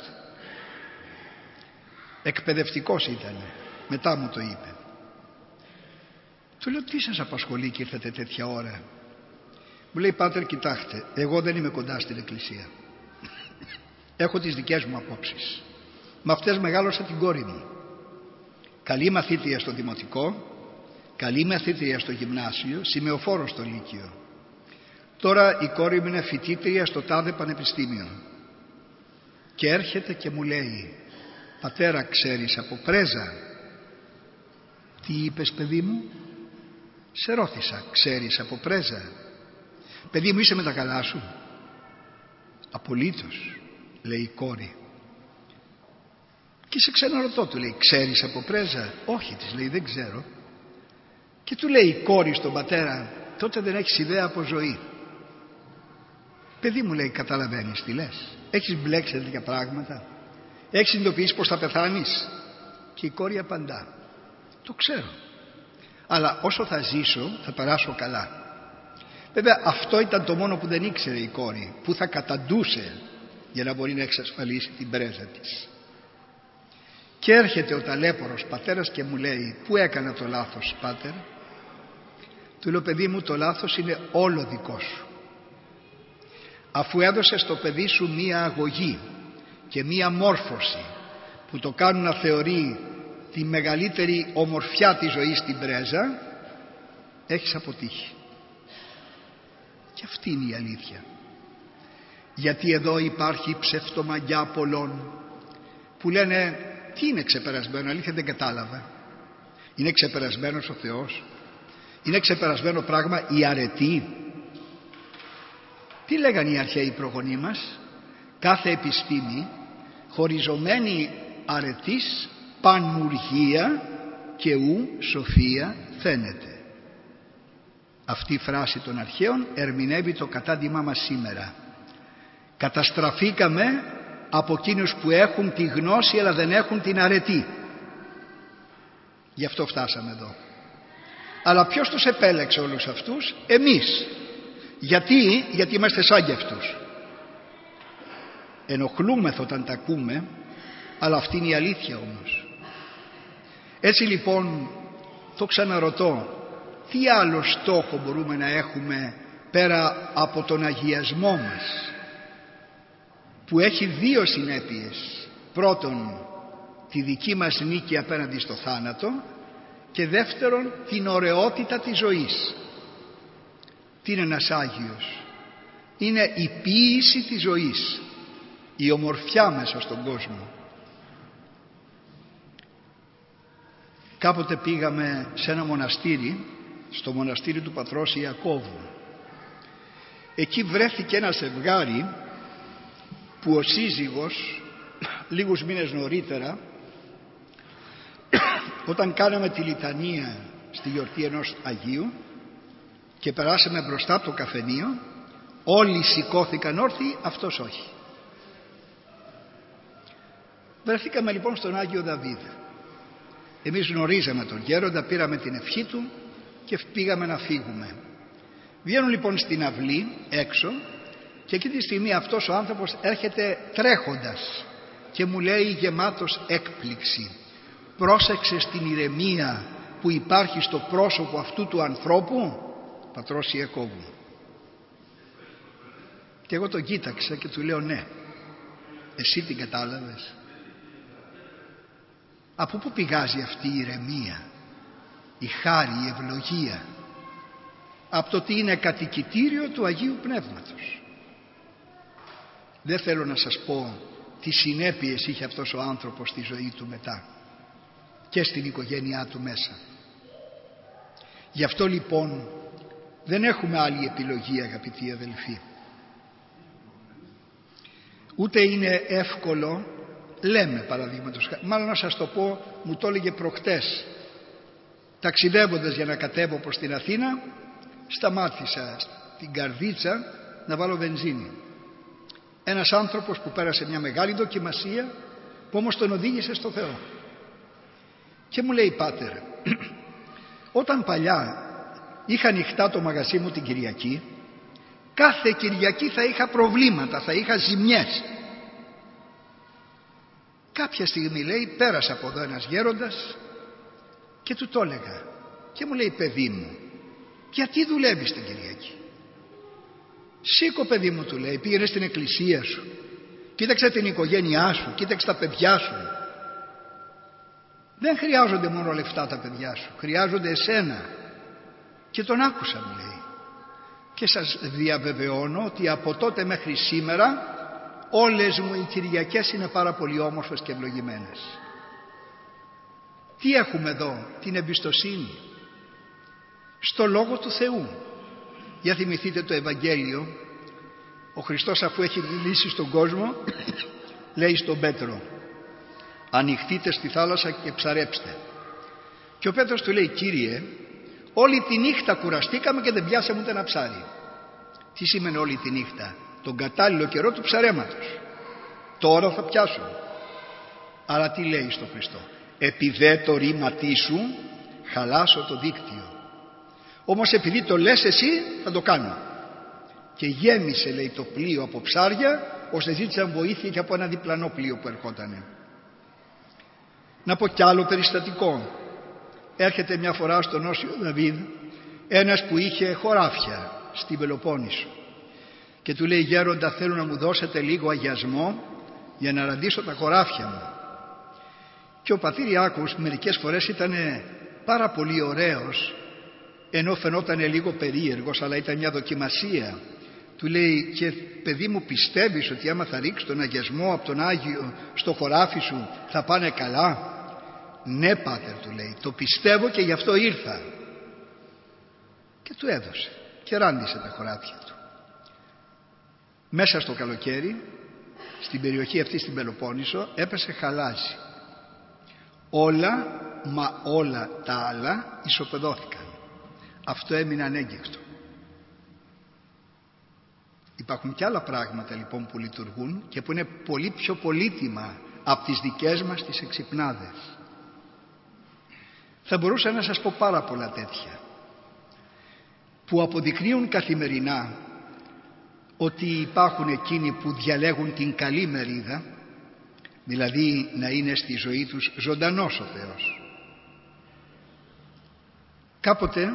Εκπαιδευτικός ήταν, μετά μου το είπε. Του λέω: τι σας απασχολεί και ήρθατε τέτοια ώρα? Μου λέει: πάτερ, κοιτάξτε, εγώ δεν είμαι κοντά στην εκκλησία. Έχω τις δικές μου απόψεις. Με αυτές μεγάλωσα την κόρη μου. Καλή μαθήτρια στο δημοτικό, καλή μαθήτρια στο γυμνάσιο, σημεοφόρος στο λύκειο. Τώρα η κόρη μου είναι φοιτήτρια στο τάδε πανεπιστήμιο. Και έρχεται και μου λέει: πατέρα, ξέρεις από πρέζα? Τι είπες, παιδί μου? Σε ρώτησα, ξέρεις από πρέζα? Παιδί μου, είσαι με τα καλά σου? Απολύτως, λέει η κόρη. Και σε ξαναρωτώ, του λέει, ξέρεις από πρέζα? Όχι, της λέει, δεν ξέρω. Και του λέει η κόρη στον πατέρα, τότε δεν έχεις ιδέα από ζωή. Παιδί μου, λέει, καταλαβαίνεις τι λες? Έχεις μπλέξει τέτοια πράγματα? Έχεις συνειδητοποιήσει πως θα πεθάνεις? Και η κόρη απαντά, το ξέρω, αλλά όσο θα ζήσω θα περάσω καλά. Βέβαια αυτό ήταν το μόνο που δεν ήξερε η κόρη, που θα καταντούσε για να μπορεί να εξασφαλίσει την πρέζα της. Και έρχεται ο ταλέπορος πατέρας και μου λέει, πού έκανα το λάθος, πάτερ? Του λέω, παιδί μου, το λάθος είναι όλο δικό σου. Αφού έδωσες στο παιδί σου μία αγωγή και μία μόρφωση που το κάνουν να θεωρεί τη μεγαλύτερη ομορφιά της ζωής στην πρέζα, έχεις αποτύχει. Και αυτή είναι η αλήθεια. Γιατί εδώ υπάρχει ψευτομαγιά πολλών που λένε, τι είναι ξεπερασμένο? Αλήθεια δεν κατάλαβα. Είναι ξεπερασμένος ο Θεός? Είναι ξεπερασμένο πράγμα η αρετή? Τι λέγανε οι αρχαίοι προγονείς μας? Κάθε επιστήμη χωριζομένη αρετής πανουργία και ου σοφία φαίνεται. Αυτή η φράση των αρχαίων ερμηνεύει το κατάντημά μας σήμερα. Καταστραφήκαμε από εκείνους που έχουν τη γνώση αλλά δεν έχουν την αρετή. Γι' αυτό φτάσαμε εδώ. Αλλά ποιος τους επέλεξε όλους αυτούς? Εμείς. Γιατί είμαστε σαν κι αυτούς. Ενοχλούμεθα όταν τα ακούμε, αλλά αυτή είναι η αλήθεια όμως. Έτσι λοιπόν το ξαναρωτώ, τι άλλο στόχο μπορούμε να έχουμε πέρα από τον αγιασμό μας, που έχει δύο συνέπειες? Πρώτον, τη δική μας νίκη απέναντι στο θάνατο, και δεύτερον, την ωραιότητα της ζωής. Τι είναι ένας Άγιος? Είναι η ποίηση της ζωής, η ομορφιά μέσα στον κόσμο. Κάποτε πήγαμε σε ένα μοναστήρι, στο μοναστήρι του πατρός Ιακώβου. Εκεί βρέθηκε ένα ζευγάρι που ο σύζυγος λίγους μήνες νωρίτερα, όταν κάναμε τη λιτανία στη γιορτή ενός Αγίου και περάσαμε μπροστά από το καφενείο, όλοι σηκώθηκαν όρθιοι, αυτός όχι. Βρεθήκαμε λοιπόν στον Άγιο Δαβίδ. Εμείς γνωρίζαμε τον γέροντα, πήραμε την ευχή του και πήγαμε να φύγουμε. Βγαίνουν λοιπόν στην αυλή έξω και εκείνη τη στιγμή αυτός ο άνθρωπος έρχεται τρέχοντας και μου λέει γεμάτος έκπληξη, πρόσεξες την ηρεμία που υπάρχει στο πρόσωπο αυτού του ανθρώπου, πατρός Ιακώβου? Και εγώ τον κοίταξα και του λέω, ναι, εσύ την κατάλαβες? Από πού πηγάζει αυτή η ηρεμία, η χάρη, η ευλογία? Από το ότι είναι κατοικητήριο του Αγίου Πνεύματος. Δεν θέλω να σας πω τι συνέπειες είχε αυτός ο άνθρωπος στη ζωή του μετά και στην οικογένειά του μέσα. Γι' αυτό λοιπόν δεν έχουμε άλλη επιλογή, αγαπητοί αδελφοί. Ούτε είναι εύκολο, λέμε παραδείγματος, μάλλον να σας το πω, μου το έλεγε προχτές, ταξιδεύοντας για να κατέβω προς την Αθήνα, σταμάτησα στην καρδίτσα να βάλω βενζίνη. Ένας άνθρωπος που πέρασε μια μεγάλη δοκιμασία, που όμως τον οδήγησε στο Θεό, και μου λέει, πάτερ, όταν παλιά είχα ανοιχτά το μαγαζί μου την Κυριακή, κάθε Κυριακή θα είχα προβλήματα, θα είχα ζημιές. Κάποια στιγμή, λέει, πέρασε από εδώ ένας γέροντας και του το έλεγα και μου λέει, παιδί μου, γιατί δουλεύεις την Κυριακή? Σήκω, παιδί μου, του λέει, πήγαινε στην εκκλησία σου, κοίταξε την οικογένειά σου, κοίταξε τα παιδιά σου. Δεν χρειάζονται μόνο λεφτά τα παιδιά σου, χρειάζονται εσένα. Και τον άκουσα, μου λέει, και σας διαβεβαιώνω ότι από τότε μέχρι σήμερα Όλες μου οι Κυριακές είναι πάρα πολύ όμορφες και ευλογημένες. Τι έχουμε εδώ? Την εμπιστοσύνη στο Λόγο του Θεού. Για θυμηθείτε το Ευαγγέλιο. Ο Χριστός, αφού έχει μιλήσει στον κόσμο, λέει στον Πέτρο: ανοιχτείτε στη θάλασσα και ψαρέψτε. Και ο Πέτρος του λέει: Κύριε, όλη τη νύχτα κουραστήκαμε και δεν πιάσαμε ούτε ένα ψάρι. Τι σημαίνει όλη τη νύχτα? Τον κατάλληλο καιρό του ψαρέματος. Τώρα θα πιάσουμε. Αλλά τι λέει στον Χριστό? Επειδή το ρήματί σου χαλάσω το δίκτυο. Όμως επειδή το λες εσύ, θα το κάνω. Και γέμισε, λέει, το πλοίο από ψάρια, ώστε ζήτησαν βοήθεια και από ένα διπλανό πλοίο που ερχότανε. Να πω κι άλλο περιστατικό. Έρχεται μια φορά στον Όσιο Δαβίδ ένας που είχε χωράφια στην Πελοπόννησο και του λέει: γέροντα, θέλω να μου δώσετε λίγο αγιασμό για να ραντίσω τα χωράφια μου. Και ο πατήρ Ιάκωβος μερικές φορές ήταν πάρα πολύ ωραίος, ενώ φαινόταν λίγο περίεργος, αλλά ήταν μια δοκιμασία. Του λέει: και παιδί μου, πιστεύεις ότι άμα θα ρίξεις τον αγιασμό από τον Άγιο στο χωράφι σου θα πάνε καλά? Ναι πάτερ, του λέει, το πιστεύω και γι' αυτό ήρθα. Και του έδωσε και ράντισε τα χωράφια του. Μέσα στο καλοκαίρι, στην περιοχή αυτή στην Πελοπόννησο, έπεσε χαλάζι. Όλα, μα όλα τα άλλα ισοπεδώθηκαν. Αυτό έμεινε ανέγκυκτο. Υπάρχουν και άλλα πράγματα λοιπόν που λειτουργούν και που είναι πολύ πιο πολύτιμα από τις δικές μας τις εξυπνάδες. Θα μπορούσα να σας πω πάρα πολλά τέτοια που αποδεικνύουν καθημερινά ότι υπάρχουν εκείνοι που διαλέγουν την καλή μερίδα, δηλαδή να είναι στη ζωή τους ζωντανός ο Θεός. Κάποτε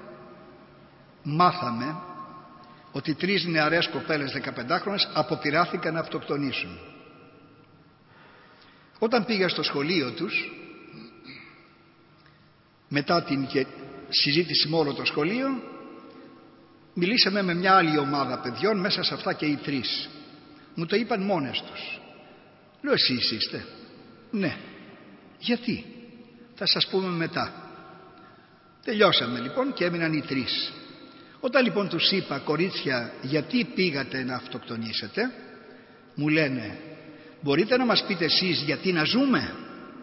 μάθαμε ότι 3 νεαρές κοπέλες 15χρονες αποπειράθηκαν να αυτοκτονήσουν. Όταν πήγα στο σχολείο τους, μετά την συζήτηση με όλο το σχολείο, μιλήσαμε με μια άλλη ομάδα παιδιών, μέσα σε αυτά και οι 3. Μου το είπαν μόνες τους. Λέω: εσείς είστε? Ναι. Γιατί? Θα σας πούμε μετά. Τελειώσαμε λοιπόν και έμειναν οι 3. Όταν λοιπόν τους είπα: κορίτσια, γιατί πήγατε να αυτοκτονήσετε? Μου λένε: μπορείτε να μας πείτε εσείς γιατί να ζούμε?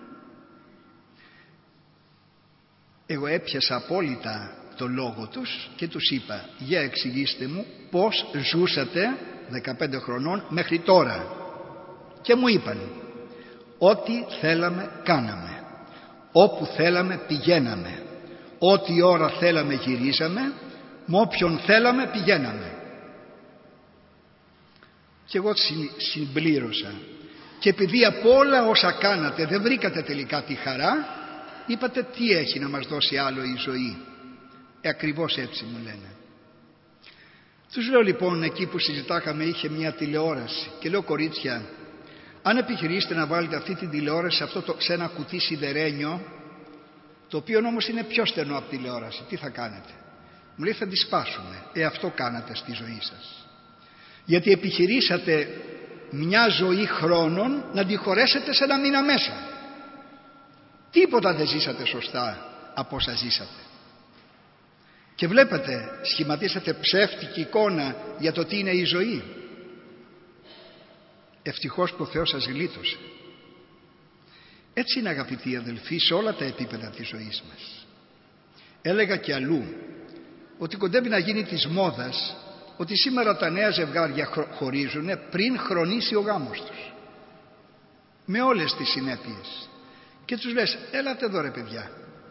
Εγώ έπιασα απόλυτα το λόγο τους και τους είπα: για εξηγήστε μου πώς ζούσατε 15 χρονών μέχρι τώρα. Και μου είπαν: ό,τι θέλαμε κάναμε, όπου θέλαμε πηγαίναμε, ό,τι ώρα θέλαμε γυρίζαμε, με όποιον θέλαμε πηγαίναμε. Και εγώ συμπλήρωσα: και επειδή από όλα όσα κάνατε δεν βρήκατε τελικά τη χαρά, είπατε τι έχει να μας δώσει άλλο η ζωή? Ακριβώς έτσι μου λένε. Τους λέω λοιπόν, εκεί που συζητάκαμε είχε μια τηλεόραση και λέω: κορίτσια, αν επιχειρήσετε να βάλετε αυτή την τηλεόραση σε ένα κουτί σιδερένιο, το οποίο όμως είναι πιο στενό από τηλεόραση, τι θα κάνετε? Μου λέει: θα τη σπάσουμε. Αυτό κάνατε στη ζωή σας, γιατί επιχειρήσατε μια ζωή χρόνων να τη χωρέσετε σε 1 μήνα μέσα. Τίποτα δεν ζήσατε σωστά από όσα ζήσατε. Και βλέπετε, σχηματίσατε ψεύτικη εικόνα για το τι είναι η ζωή. Ευτυχώς που ο Θεός σας γλίτωσε. Έτσι είναι, αγαπητοί αδελφοί, σε όλα τα επίπεδα της ζωής μας. Έλεγα και αλλού ότι κοντεύει να γίνει της μόδας ότι σήμερα τα νέα ζευγάρια χωρίζουν πριν χρονίσει ο γάμος τους, με όλες τις συνέπειες. Και τους λες: έλατε εδώ ρε παιδιά,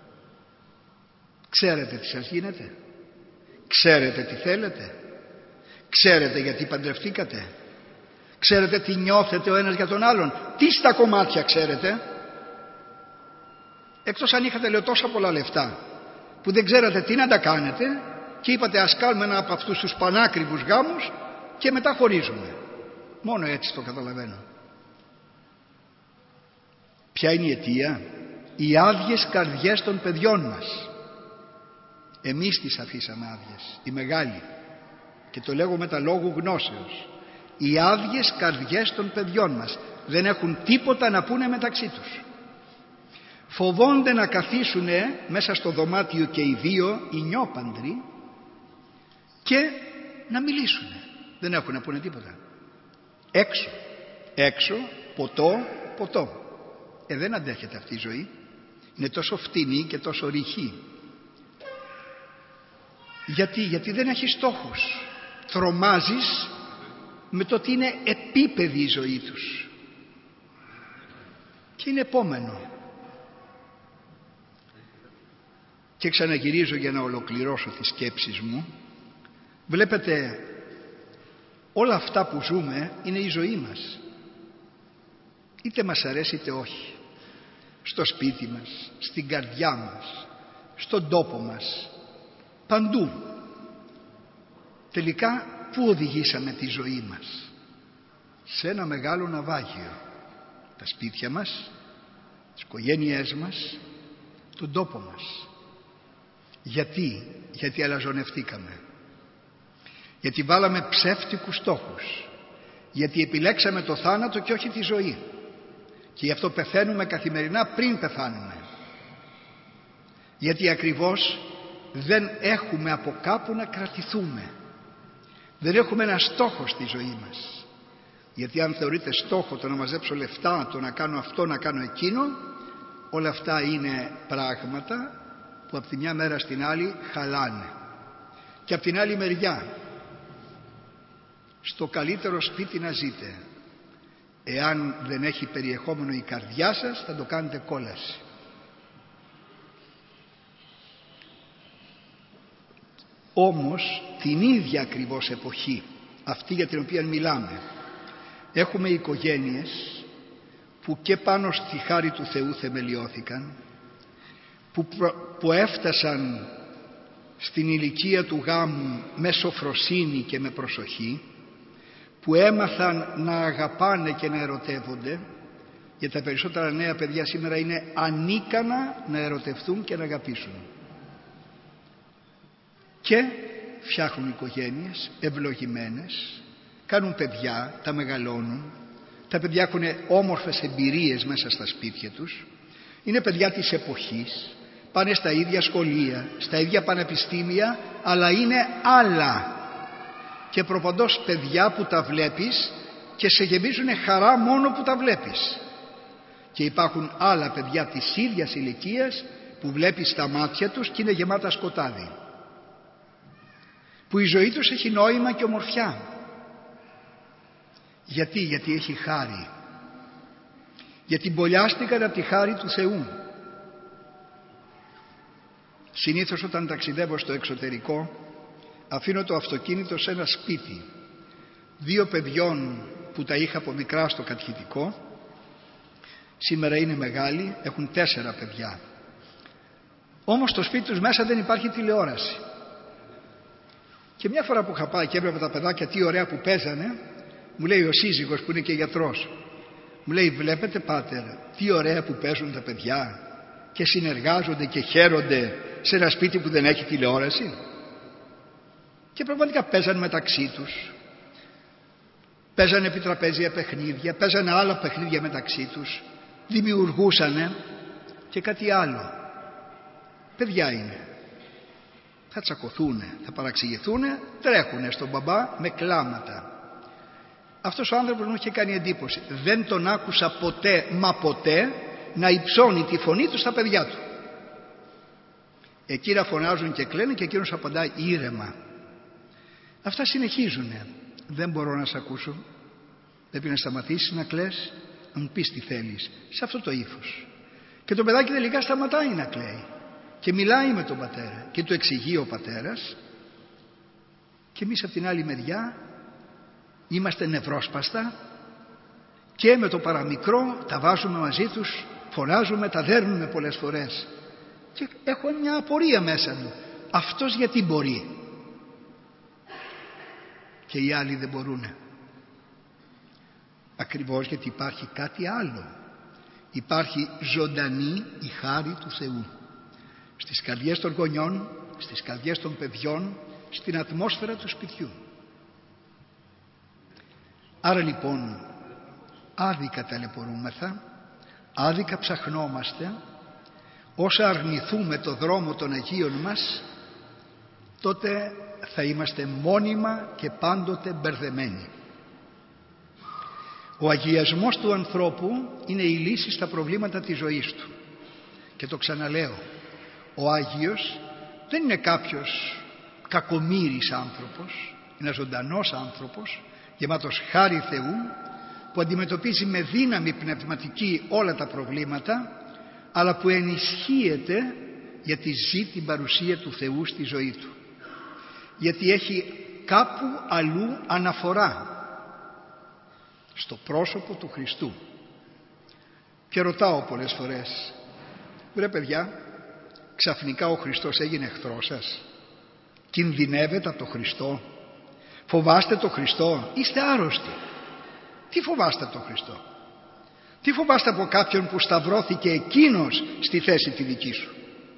ξέρετε τι σας γίνεται? Ξέρετε τι θέλετε? Ξέρετε γιατί παντρευτήκατε? Ξέρετε τι νιώθετε ο ένας για τον άλλον? Τι στα κομμάτια ξέρετε? Εκτός αν είχατε, λέω, τόσα πολλά λεφτά που δεν ξέρατε τι να τα κάνετε και είπατε: ας κάνουμε ένα από αυτούς τους πανάκριβους γάμους και μετά χωρίζουμε. Μόνο έτσι το καταλαβαίνω. Ποια είναι η αιτία? Οι άδειες καρδιές των παιδιών μας. Εμείς τις αφήσαμε άδειες, οι μεγάλοι, και το λέγω με τα λόγου γνώσεως. οι άδειες καρδιές των παιδιών μας. Δεν έχουν τίποτα να πούνε μεταξύ τους. Φοβόνται να καθίσουν μέσα στο δωμάτιο και οι δύο, οι νιόπαντροι, και να μιλήσουν. Δεν έχουν να πούνε τίποτα. Έξω, ποτό. Δεν αντέχεται αυτή η ζωή. Είναι τόσο φτηνή και τόσο ρηχή. Γιατί δεν έχει στόχους. Τρομάζεις με το ότι είναι επίπεδη η ζωή τους. Και είναι επόμενο. Και ξαναγυρίζω για να ολοκληρώσω τις σκέψεις μου. Βλέπετε, όλα αυτά που ζούμε είναι η ζωή μας. Είτε μας αρέσει είτε όχι. Στο σπίτι μας, στην καρδιά μας, στον τόπο μας, παντού. Τελικά πού οδηγήσαμε τη ζωή μας? Σε ένα μεγάλο ναυάγιο. Τα σπίτια μας, τις οικογένειές μας, τον τόπο μας. Γιατί αλαζονευτήκαμε. Γιατί βάλαμε ψεύτικους στόχους. Γιατί επιλέξαμε το θάνατο και όχι τη ζωή. Και γι' αυτό πεθαίνουμε καθημερινά πριν πεθάνουμε. Γιατί ακριβώς δεν έχουμε από κάπου να κρατηθούμε. Δεν έχουμε ένα στόχο στη ζωή μας. Γιατί αν θεωρείτε στόχο το να μαζέψω λεφτά, το να κάνω αυτό, να κάνω εκείνο, όλα αυτά είναι πράγματα που από τη μια μέρα στην άλλη χαλάνε. Και από την άλλη μεριά, στο καλύτερο σπίτι να ζείτε, εάν δεν έχει περιεχόμενο η καρδιά σας, θα το κάνετε κόλαση. Όμως την ίδια ακριβώς εποχή, αυτή για την οποία μιλάμε, έχουμε οικογένειες που και πάνω στη χάρη του Θεού θεμελιώθηκαν, που έφτασαν στην ηλικία του γάμου με σοφροσύνη και με προσοχή, που έμαθαν να αγαπάνε και να ερωτεύονται, γιατί τα περισσότερα νέα παιδιά σήμερα είναι ανίκανα να ερωτευτούν και να αγαπήσουν. Και φτιάχνουν οικογένειες ευλογημένες, κάνουν παιδιά, τα μεγαλώνουν, τα παιδιά έχουν όμορφες εμπειρίες μέσα στα σπίτια τους, είναι παιδιά της εποχής, πάνε στα ίδια σχολεία, στα ίδια πανεπιστήμια, αλλά είναι άλλα. Και προπαντός παιδιά που τα βλέπεις και σε γεμίζουν χαρά μόνο που τα βλέπεις. Και υπάρχουν άλλα παιδιά της ίδιας ηλικίας που βλέπεις τα μάτια τους και είναι γεμάτα σκοτάδι. Που η ζωή τους έχει νόημα και ομορφιά. Γιατί έχει χάρη. Γιατί μπολιάστηκαν από τη χάρη του Θεού. Συνήθως όταν ταξιδεύω στο εξωτερικό, αφήνω το αυτοκίνητο σε ένα σπίτι 2 παιδιών που τα είχα από μικρά στο κατηχητικό. Σήμερα είναι μεγάλοι, έχουν 4 παιδιά. Όμως στο σπίτι τους μέσα δεν υπάρχει τηλεόραση. Και μια φορά που είχα πάει και έβλεπα τα παιδάκια τι ωραία που παίζανε, μου λέει ο σύζυγος που είναι και γιατρός, μου λέει, βλέπετε πάτερ τι ωραία που παίζουν τα παιδιά και συνεργάζονται και χαίρονται σε ένα σπίτι που δεν έχει τηλεόραση? Και πραγματικά παίζανε μεταξύ τους, παίζανε επιτραπέζια παιχνίδια, παίζανε άλλα παιχνίδια μεταξύ τους, δημιουργούσανε. Και κάτι άλλο, παιδιά είναι, θα τσακωθούνε, θα παραξηγηθούνε, τρέχουνε στον μπαμπά με κλάματα. Αυτός ο άνθρωπος μου είχε κάνει εντύπωση. Δεν τον άκουσα ποτέ, μα ποτέ, να υψώνει τη φωνή του στα παιδιά του. Εκείνα φωνάζουν και κλαίνουν και εκείνος απαντάει ήρεμα. Αυτά συνεχίζουνε. Δεν μπορώ να σε ακούσω. Πρέπει να σταματήσεις να κλαις, να μου πεις τι θέλεις. Σε αυτό το ύφος. Και το παιδάκι τελικά σταματάει να κλαίει. Και μιλάει με τον πατέρα. Και του εξηγεί ο πατέρας. Και εμείς από την άλλη μεριά είμαστε νευρόσπαστα. Και με το παραμικρό τα βάζουμε μαζί τους. Φωνάζουμε, τα δέρνουμε πολλές φορές. Και έχω μια απορία μέσα μου. Αυτός γιατί μπορεί και οι άλλοι δεν μπορούνε? Ακριβώς γιατί υπάρχει κάτι άλλο. Υπάρχει ζωντανή η χάρη του Θεού στις καρδιές των γονιών, στις καρδιές των παιδιών, στην ατμόσφαιρα του σπιτιού. Άρα λοιπόν άδικα ταλαιπωρούμεθα, άδικα ψαχνόμαστε. Όσα αρνηθούμε το δρόμο των Αγίων μας, τότε θα είμαστε μόνιμα και πάντοτε μπερδεμένοι. Ο αγιασμός του ανθρώπου είναι η λύση στα προβλήματα της ζωής του. Και το ξαναλέω, ο Άγιος δεν είναι κάποιος κακομοίρης άνθρωπος, είναι ένας ζωντανός άνθρωπος, γεμάτος χάρη Θεού, που αντιμετωπίζει με δύναμη πνευματική όλα τα προβλήματα, αλλά που ενισχύεται γιατί ζει την παρουσία του Θεού στη ζωή του, γιατί έχει κάπου αλλού αναφορά, στο πρόσωπο του Χριστού. Και ρωτάω πολλές φορές, βρε παιδιά, ξαφνικά ο Χριστός έγινε εχθρός σας? Κινδυνεύετε από το Χριστό? Φοβάστε το Χριστό? Είστε άρρωστοι. Τι φοβάστε από το Χριστό? Τι φοβάστε από κάποιον που σταυρώθηκε εκείνος στη θέση τη δική σου?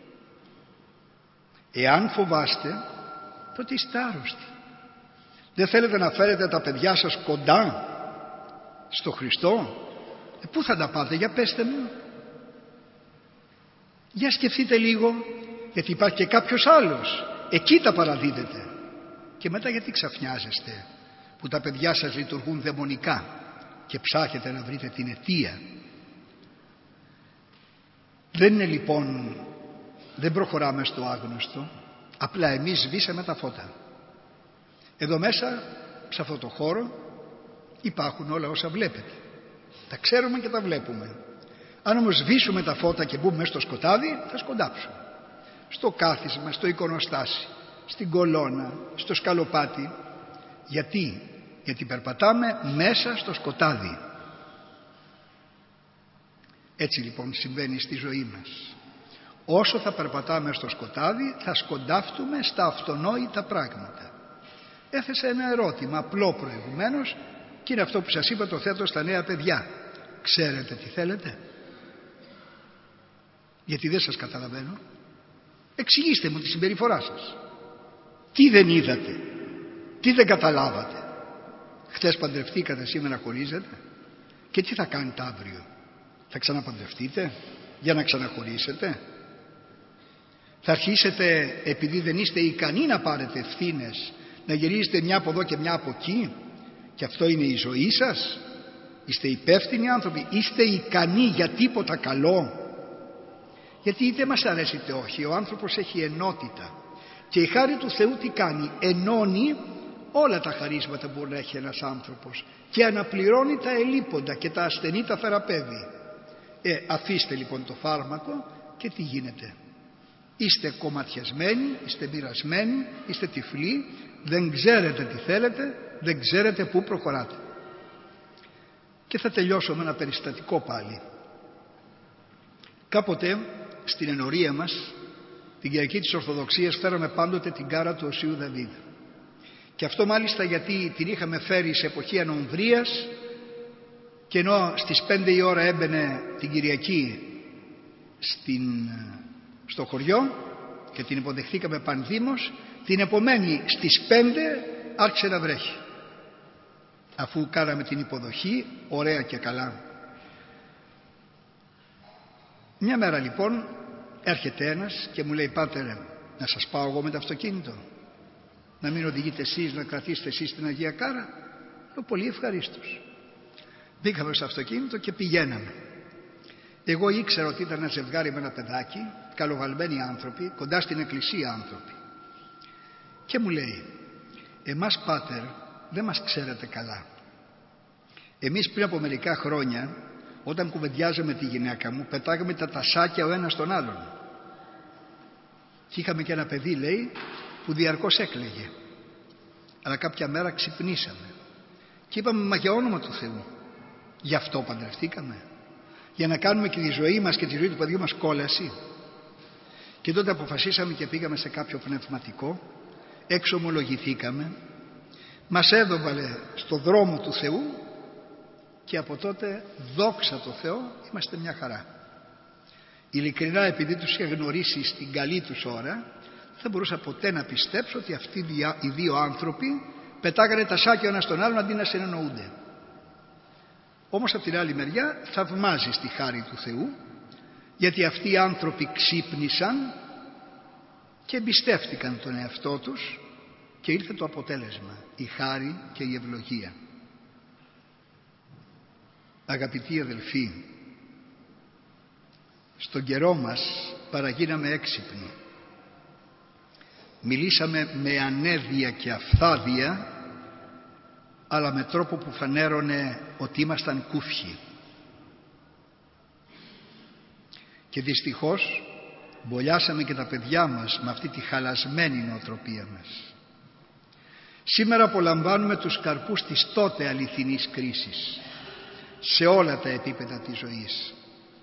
Εάν φοβάστε, τότε είστε άρρωστοι. Δεν θέλετε να φέρετε τα παιδιά σας κοντά στο Χριστό? Πού θα τα πάτε? Για πέστε μου. Για σκεφτείτε λίγο, γιατί υπάρχει και κάποιος άλλος, εκεί τα παραδίδετε. Και μετά γιατί ξαφνιάζεστε που τα παιδιά σας λειτουργούν δαιμονικά και ψάχετε να βρείτε την αιτία? Δεν είναι λοιπόν, δεν προχωράμε στο άγνωστο, απλά εμείς σβήσαμε τα φώτα. Εδώ μέσα, σε αυτό το χώρο, υπάρχουν όλα όσα βλέπετε. Τα ξέρουμε και τα βλέπουμε. Αν όμως σβήσουμε τα φώτα και μπούμε μέσα στο σκοτάδι, θα σκοντάψουμε. Στο κάθισμα, στο εικονοστάσι, στην κολόνα, στο σκαλοπάτι. Γιατί περπατάμε μέσα στο σκοτάδι. Έτσι λοιπόν συμβαίνει στη ζωή μας. Όσο θα περπατάμε στο σκοτάδι, θα σκοντάφτουμε στα αυτονόητα πράγματα. Έθεσα ένα ερώτημα απλό προηγουμένως, και είναι αυτό που σας είπα, το θέτω στα νέα παιδιά. Ξέρετε τι θέλετε? Γιατί δεν σας καταλαβαίνω. Εξηγήστε μου τη συμπεριφορά σας. Τι δεν είδατε? Τι δεν καταλάβατε? Χθες παντρευτήκατε, σήμερα χωρίζετε? Και τι θα κάνετε αύριο? Θα ξαναπαντρευτείτε για να ξαναχωρίσετε? Θα αρχίσετε, επειδή δεν είστε ικανοί να πάρετε ευθύνες, να γυρίζετε μια από εδώ και μια από εκεί? Και αυτό είναι η ζωή σας? Είστε υπεύθυνοι άνθρωποι? Είστε ικανοί για τίποτα καλό? Γιατί είτε μας αρέσει είτε όχι, ο άνθρωπος έχει ενότητα. Και η χάρη του Θεού τι κάνει? Ενώνει όλα τα χαρίσματα που μπορεί να έχει ένας άνθρωπος και αναπληρώνει τα ελείποντα και τα ασθενή τα θεραπεύει. Αφήστε λοιπόν το φάρμακο και τι γίνεται? Είστε κομματιασμένοι, είστε μοιρασμένοι, είστε τυφλοί, δεν ξέρετε τι θέλετε, δεν ξέρετε πού προχωράτε. Και θα τελειώσω με ένα περιστατικό πάλι. Κάποτε στην ενορία μας, την Κυριακή της Ορθοδοξίας, φέραμε πάντοτε την κάρα του Οσίου Δαβίδ. Και αυτό μάλιστα γιατί την είχαμε φέρει σε εποχή ανομβρίας, και ενώ στις 5 η ώρα έμπαινε την Κυριακή στο χωριό και την υποδεχθήκαμε πανδήμως, την επομένη στις 5 άρχισε να βρέχει. Αφού κάναμε την υποδοχή ωραία και καλά. Μια μέρα λοιπόν έρχεται ένας και μου λέει, πάτερ, να σας πάω εγώ με το αυτοκίνητο? Να μην οδηγείτε εσείς, να κρατήσετε εσείς την Αγία Κάρα? Λέω, πολύ ευχαρίστως. Μπήκαμε στο αυτοκίνητο και πηγαίναμε. Εγώ ήξερα ότι ήταν ένα ζευγάρι με ένα παιδάκι, καλοβαλμένοι άνθρωποι, κοντά στην εκκλησία άνθρωποι. Και μου λέει, εμάς πάτερ δεν μας ξέρετε καλά. Εμείς πριν από μερικά χρόνια, όταν κουβεντιάζαμε τη γυναίκα μου, πετάγαμε τα τασάκια ο ένας στον άλλον. Και είχαμε και ένα παιδί, λέει, που διαρκώς έκλαιγε. Αλλά κάποια μέρα ξυπνήσαμε και είπαμε, μα για όνομα του Θεού, γι' αυτό παντρευτήκαμε? Για να κάνουμε και τη ζωή μας και τη ζωή του παιδιού μας κόλαση? Και τότε αποφασίσαμε και πήγαμε σε κάποιο πνευματικό, εξομολογηθήκαμε, μας έδωβαλε στο δρόμο του Θεού και από τότε, δόξα τω Θεώ, είμαστε μια χαρά. Ειλικρινά, επειδή τους είχα γνωρίσει στην καλή τους ώρα, δεν μπορούσα ποτέ να πιστέψω ότι αυτοί οι δύο άνθρωποι πετάγανε τα σάκια ο ένας στον άλλον αντί να συνεννοούνται. Όμως από την άλλη μεριά θαυμάζεις τη χάρη του Θεού, γιατί αυτοί οι άνθρωποι ξύπνησαν και εμπιστεύτηκαν τον εαυτό τους και ήρθε το αποτέλεσμα, η χάρη και η ευλογία. Αγαπητοί αδελφοί, στον καιρό μας παραγίναμε έξυπνοι. Μιλήσαμε με ανέδεια και αφθάδεια, αλλά με τρόπο που φανέρωνε ότι ήμασταν κούφιοι. Και δυστυχώς μπολιάσαμε και τα παιδιά μας με αυτή τη χαλασμένη νοοτροπία μας. Σήμερα απολαμβάνουμε τους καρπούς της τότε αληθινής κρίσης σε όλα τα επίπεδα της ζωής.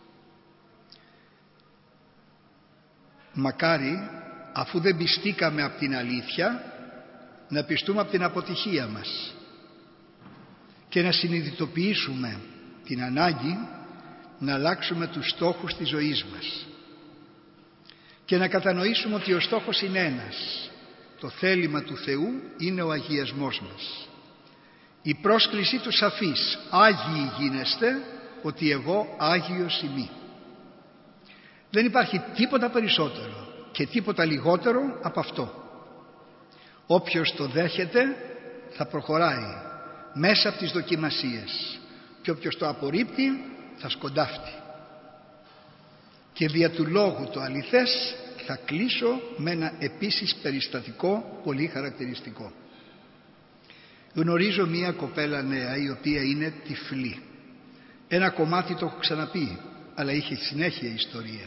Μακάρι, αφού δεν πιστήκαμε από την αλήθεια, να πιστούμε από την αποτυχία μας και να συνειδητοποιήσουμε την ανάγκη να αλλάξουμε τους στόχους της ζωής μας και να κατανοήσουμε ότι ο στόχος είναι ένας. Το θέλημα του Θεού είναι ο αγιασμός μας. Η πρόσκλησή του σαφής, Άγιοι γίνεστε, ότι εγώ Άγιος ημί. Δεν υπάρχει τίποτα περισσότερο και τίποτα λιγότερο από αυτό. Όποιος το δέχεται θα προχωράει μέσα από τις δοκιμασίες και όποιος το απορρίπτει θα σκοντάφτει. Και δια του λόγου το αληθές θα κλείσω με ένα επίσης περιστατικό πολύ χαρακτηριστικό. Γνωρίζω μία κοπέλα νέα η οποία είναι τυφλή. Ένα κομμάτι το έχω ξαναπεί, αλλά είχε συνέχεια ιστορία.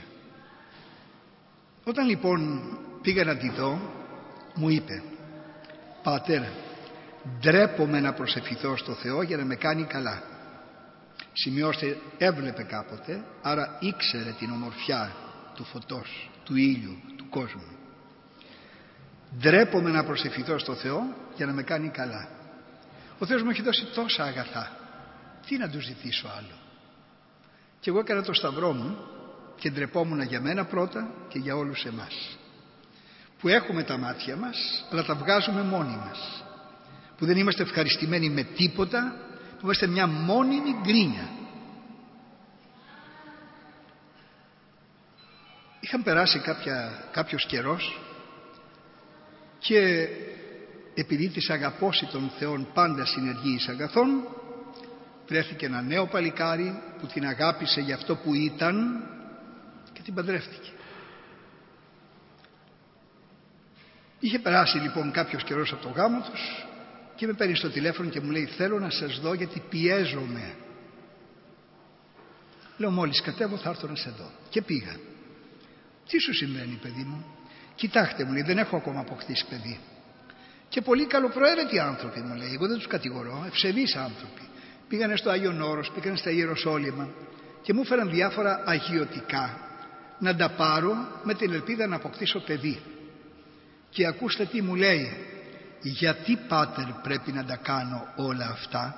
Όταν λοιπόν πήγα να τη δω, μου είπε: «Πάτερ, ντρέπομαι να προσευχηθώ στο Θεό για να με κάνει καλά». Σημειώστε, έβλεπε κάποτε, άρα ήξερε την ομορφιά του φωτός, του ήλιου, του κόσμου. «Ντρέπομαι να προσευχηθώ στο Θεό για να με κάνει καλά. Ο Θεός μου έχει δώσει τόσα αγαθά. Τι να του ζητήσω άλλο?» Και εγώ έκανα το σταυρό μου και ντρεπόμουν για μένα πρώτα και για όλους εμάς, που έχουμε τα μάτια μας αλλά τα βγάζουμε μόνοι μας, που δεν είμαστε ευχαριστημένοι με τίποτα, που είμαστε μια μόνιμη γκρίνια. Είχαν περάσει κάποιος καιρός και επειδή της αγαπώσει των Θεών πάντα συνεργεί εις αγαθών, βρέθηκε ένα νέο παλικάρι που την αγάπησε για αυτό που ήταν και την παντρεύτηκε. Είχε περάσει λοιπόν κάποιος καιρός από το γάμο τους και με παίρνει στο τηλέφωνο και μου λέει: «Θέλω να σας δω γιατί πιέζομαι». Λέω: «Μόλις κατέβω θα έρθω να σε δω». Και πήγα. «Τι σου συμβαίνει, παιδί μου?» «Κοιτάξτε», μου λέει, «δεν έχω ακόμα αποκτήσει παιδί. Και πολύ καλοπροαίρετοι άνθρωποι», μου λέει, «εγώ δεν τους κατηγορώ, ευσεβείς άνθρωποι. Πήγανε στο Άγιον Όρος, πήγανε στα Ιεροσόλυμα και μου έφεραν διάφορα αγιωτικά να τα πάρω με την ελπίδα να αποκτήσω παιδί. Και ακούστε τι μου λέει: «Γιατί, πάτερ, πρέπει να τα κάνω όλα αυτά?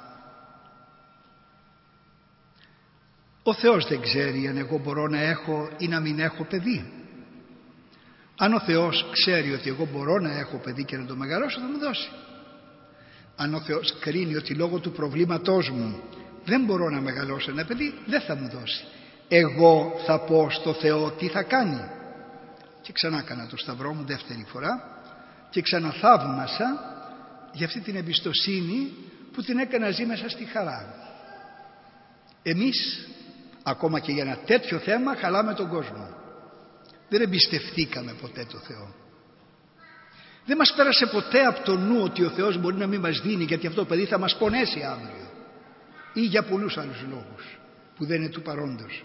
Ο Θεός δεν ξέρει αν εγώ μπορώ να έχω ή να μην έχω παιδί. Αν ο Θεός ξέρει ότι εγώ μπορώ να έχω παιδί και να το μεγαλώσω, θα μου δώσει. Αν ο Θεός κρίνει ότι λόγω του προβλήματός μου δεν μπορώ να μεγαλώσω ένα παιδί, δεν θα μου δώσει. Εγώ θα πω στο Θεό τι θα κάνει». Και ξανά έκανα το σταυρό μου δεύτερη φορά και ξαναθαύμασα για αυτή την εμπιστοσύνη που την έκανα ζει μέσα στη χαρά. Εμείς ακόμα και για ένα τέτοιο θέμα χαλάμε τον κόσμο. Δεν εμπιστευτήκαμε ποτέ το Θεό. Δεν μας πέρασε ποτέ από το νου ότι ο Θεός μπορεί να μην μας δίνει γιατί αυτό το παιδί θα μας πονέσει αύριο ή για πολλούς άλλους λόγους που δεν είναι του παρόντος.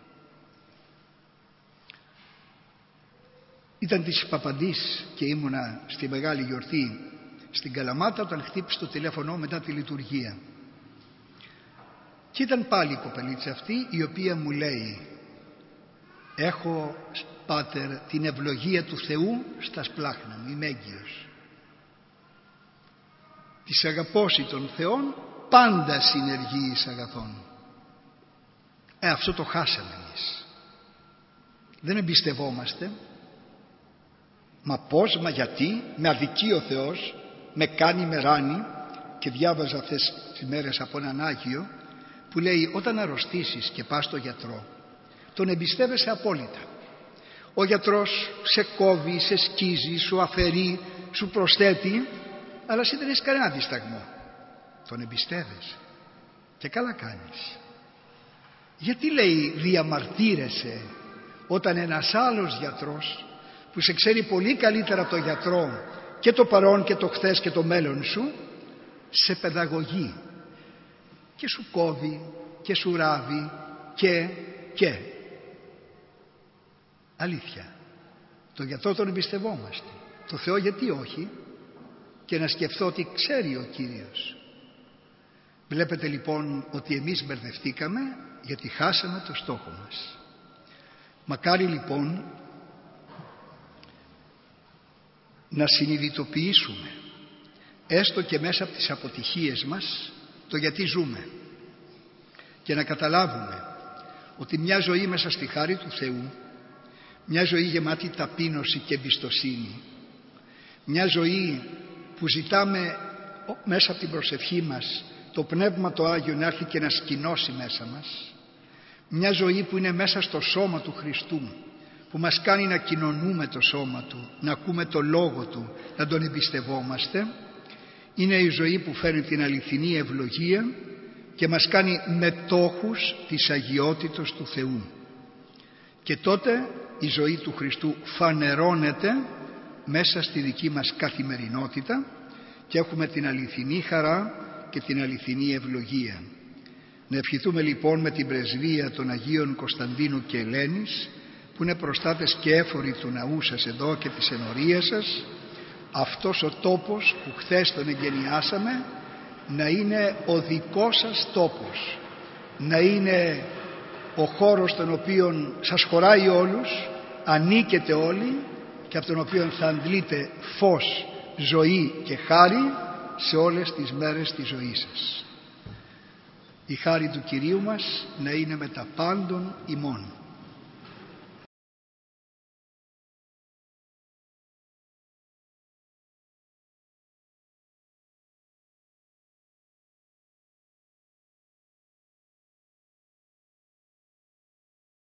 Ήταν της Παπαντής και ήμουνα στη Μεγάλη Γιορτή στην Καλαμάτα όταν χτύπησε το τηλέφωνο μετά τη λειτουργία. Και ήταν πάλι η κοπελίτσα αυτή η οποία μου λέει: «Έχω, πάτερ, την ευλογία του Θεού στα σπλάχνα μου, είμαι έγκυος. Της αγαπώσει των Θεών πάντα συνεργεί εις αγαθών». Αυτό το χάσαμε εμείς. Δεν εμπιστευόμαστε. Μα πώς, μα γιατί, με αδικεί ο Θεός, με κάνει, με ράνει. Και διάβαζα αυτές τις μέρες από έναν Άγιο που λέει όταν αρρωστήσεις και πας στο γιατρό, τον εμπιστεύεσαι απόλυτα. Ο γιατρός σε κόβει, σε σκίζει, σου αφαιρεί, σου προσθέτει, αλλά εσύ δεν έχεις κανένα δισταγμό. Τον εμπιστεύεσαι και καλά κάνεις. Γιατί λέει διαμαρτύρεσαι όταν ένας άλλος γιατρός που σε ξέρει πολύ καλύτερα από τον γιατρό και το παρόν και το χθες και το μέλλον σου σε παιδαγωγεί και σου κόβει και σου ράβει και αλήθεια, τον γιατρό τον εμπιστευόμαστε, το Θεό γιατί όχι? Και να σκεφτώ ότι ξέρει ο Κύριος. Βλέπετε λοιπόν ότι εμείς μπερδευτήκαμε γιατί χάσαμε το στόχο μας. Μακάρι λοιπόν να συνειδητοποιήσουμε έστω και μέσα από τις αποτυχίες μας το γιατί ζούμε και να καταλάβουμε ότι μια ζωή μέσα στη χάρη του Θεού, μια ζωή γεμάτη ταπείνωση και εμπιστοσύνη, μια ζωή που ζητάμε μέσα από την προσευχή μας το Πνεύμα το Άγιο να έρθει και να σκηνώσει μέσα μας, μια ζωή που είναι μέσα στο σώμα του Χριστού, που μας κάνει να κοινωνούμε το σώμα Του, να ακούμε το Λόγο Του, να Τον εμπιστευόμαστε, είναι η ζωή που φέρνει την αληθινή ευλογία και μας κάνει μετόχους της αγιότητος του Θεού. Και τότε η ζωή του Χριστού φανερώνεται μέσα στη δική μας καθημερινότητα και έχουμε την αληθινή χαρά και την αληθινή ευλογία. Να ευχηθούμε λοιπόν με την πρεσβεία των Αγίων Κωνσταντίνου και Ελένης, που είναι προστάτες και έφοροι του ναού σας εδώ και της ενορίας σας, αυτός ο τόπος που χθες τον εγκαινιάσαμε να είναι ο δικός σας τόπος, να είναι ο χώρος τον οποίον σας χωράει όλους, ανήκετε όλοι και από τον οποίο θα αντλείτε φως, ζωή και χάρη σε όλες τις μέρες της ζωής σας. Η χάρη του Κυρίου μας να είναι με τα πάντων ημών.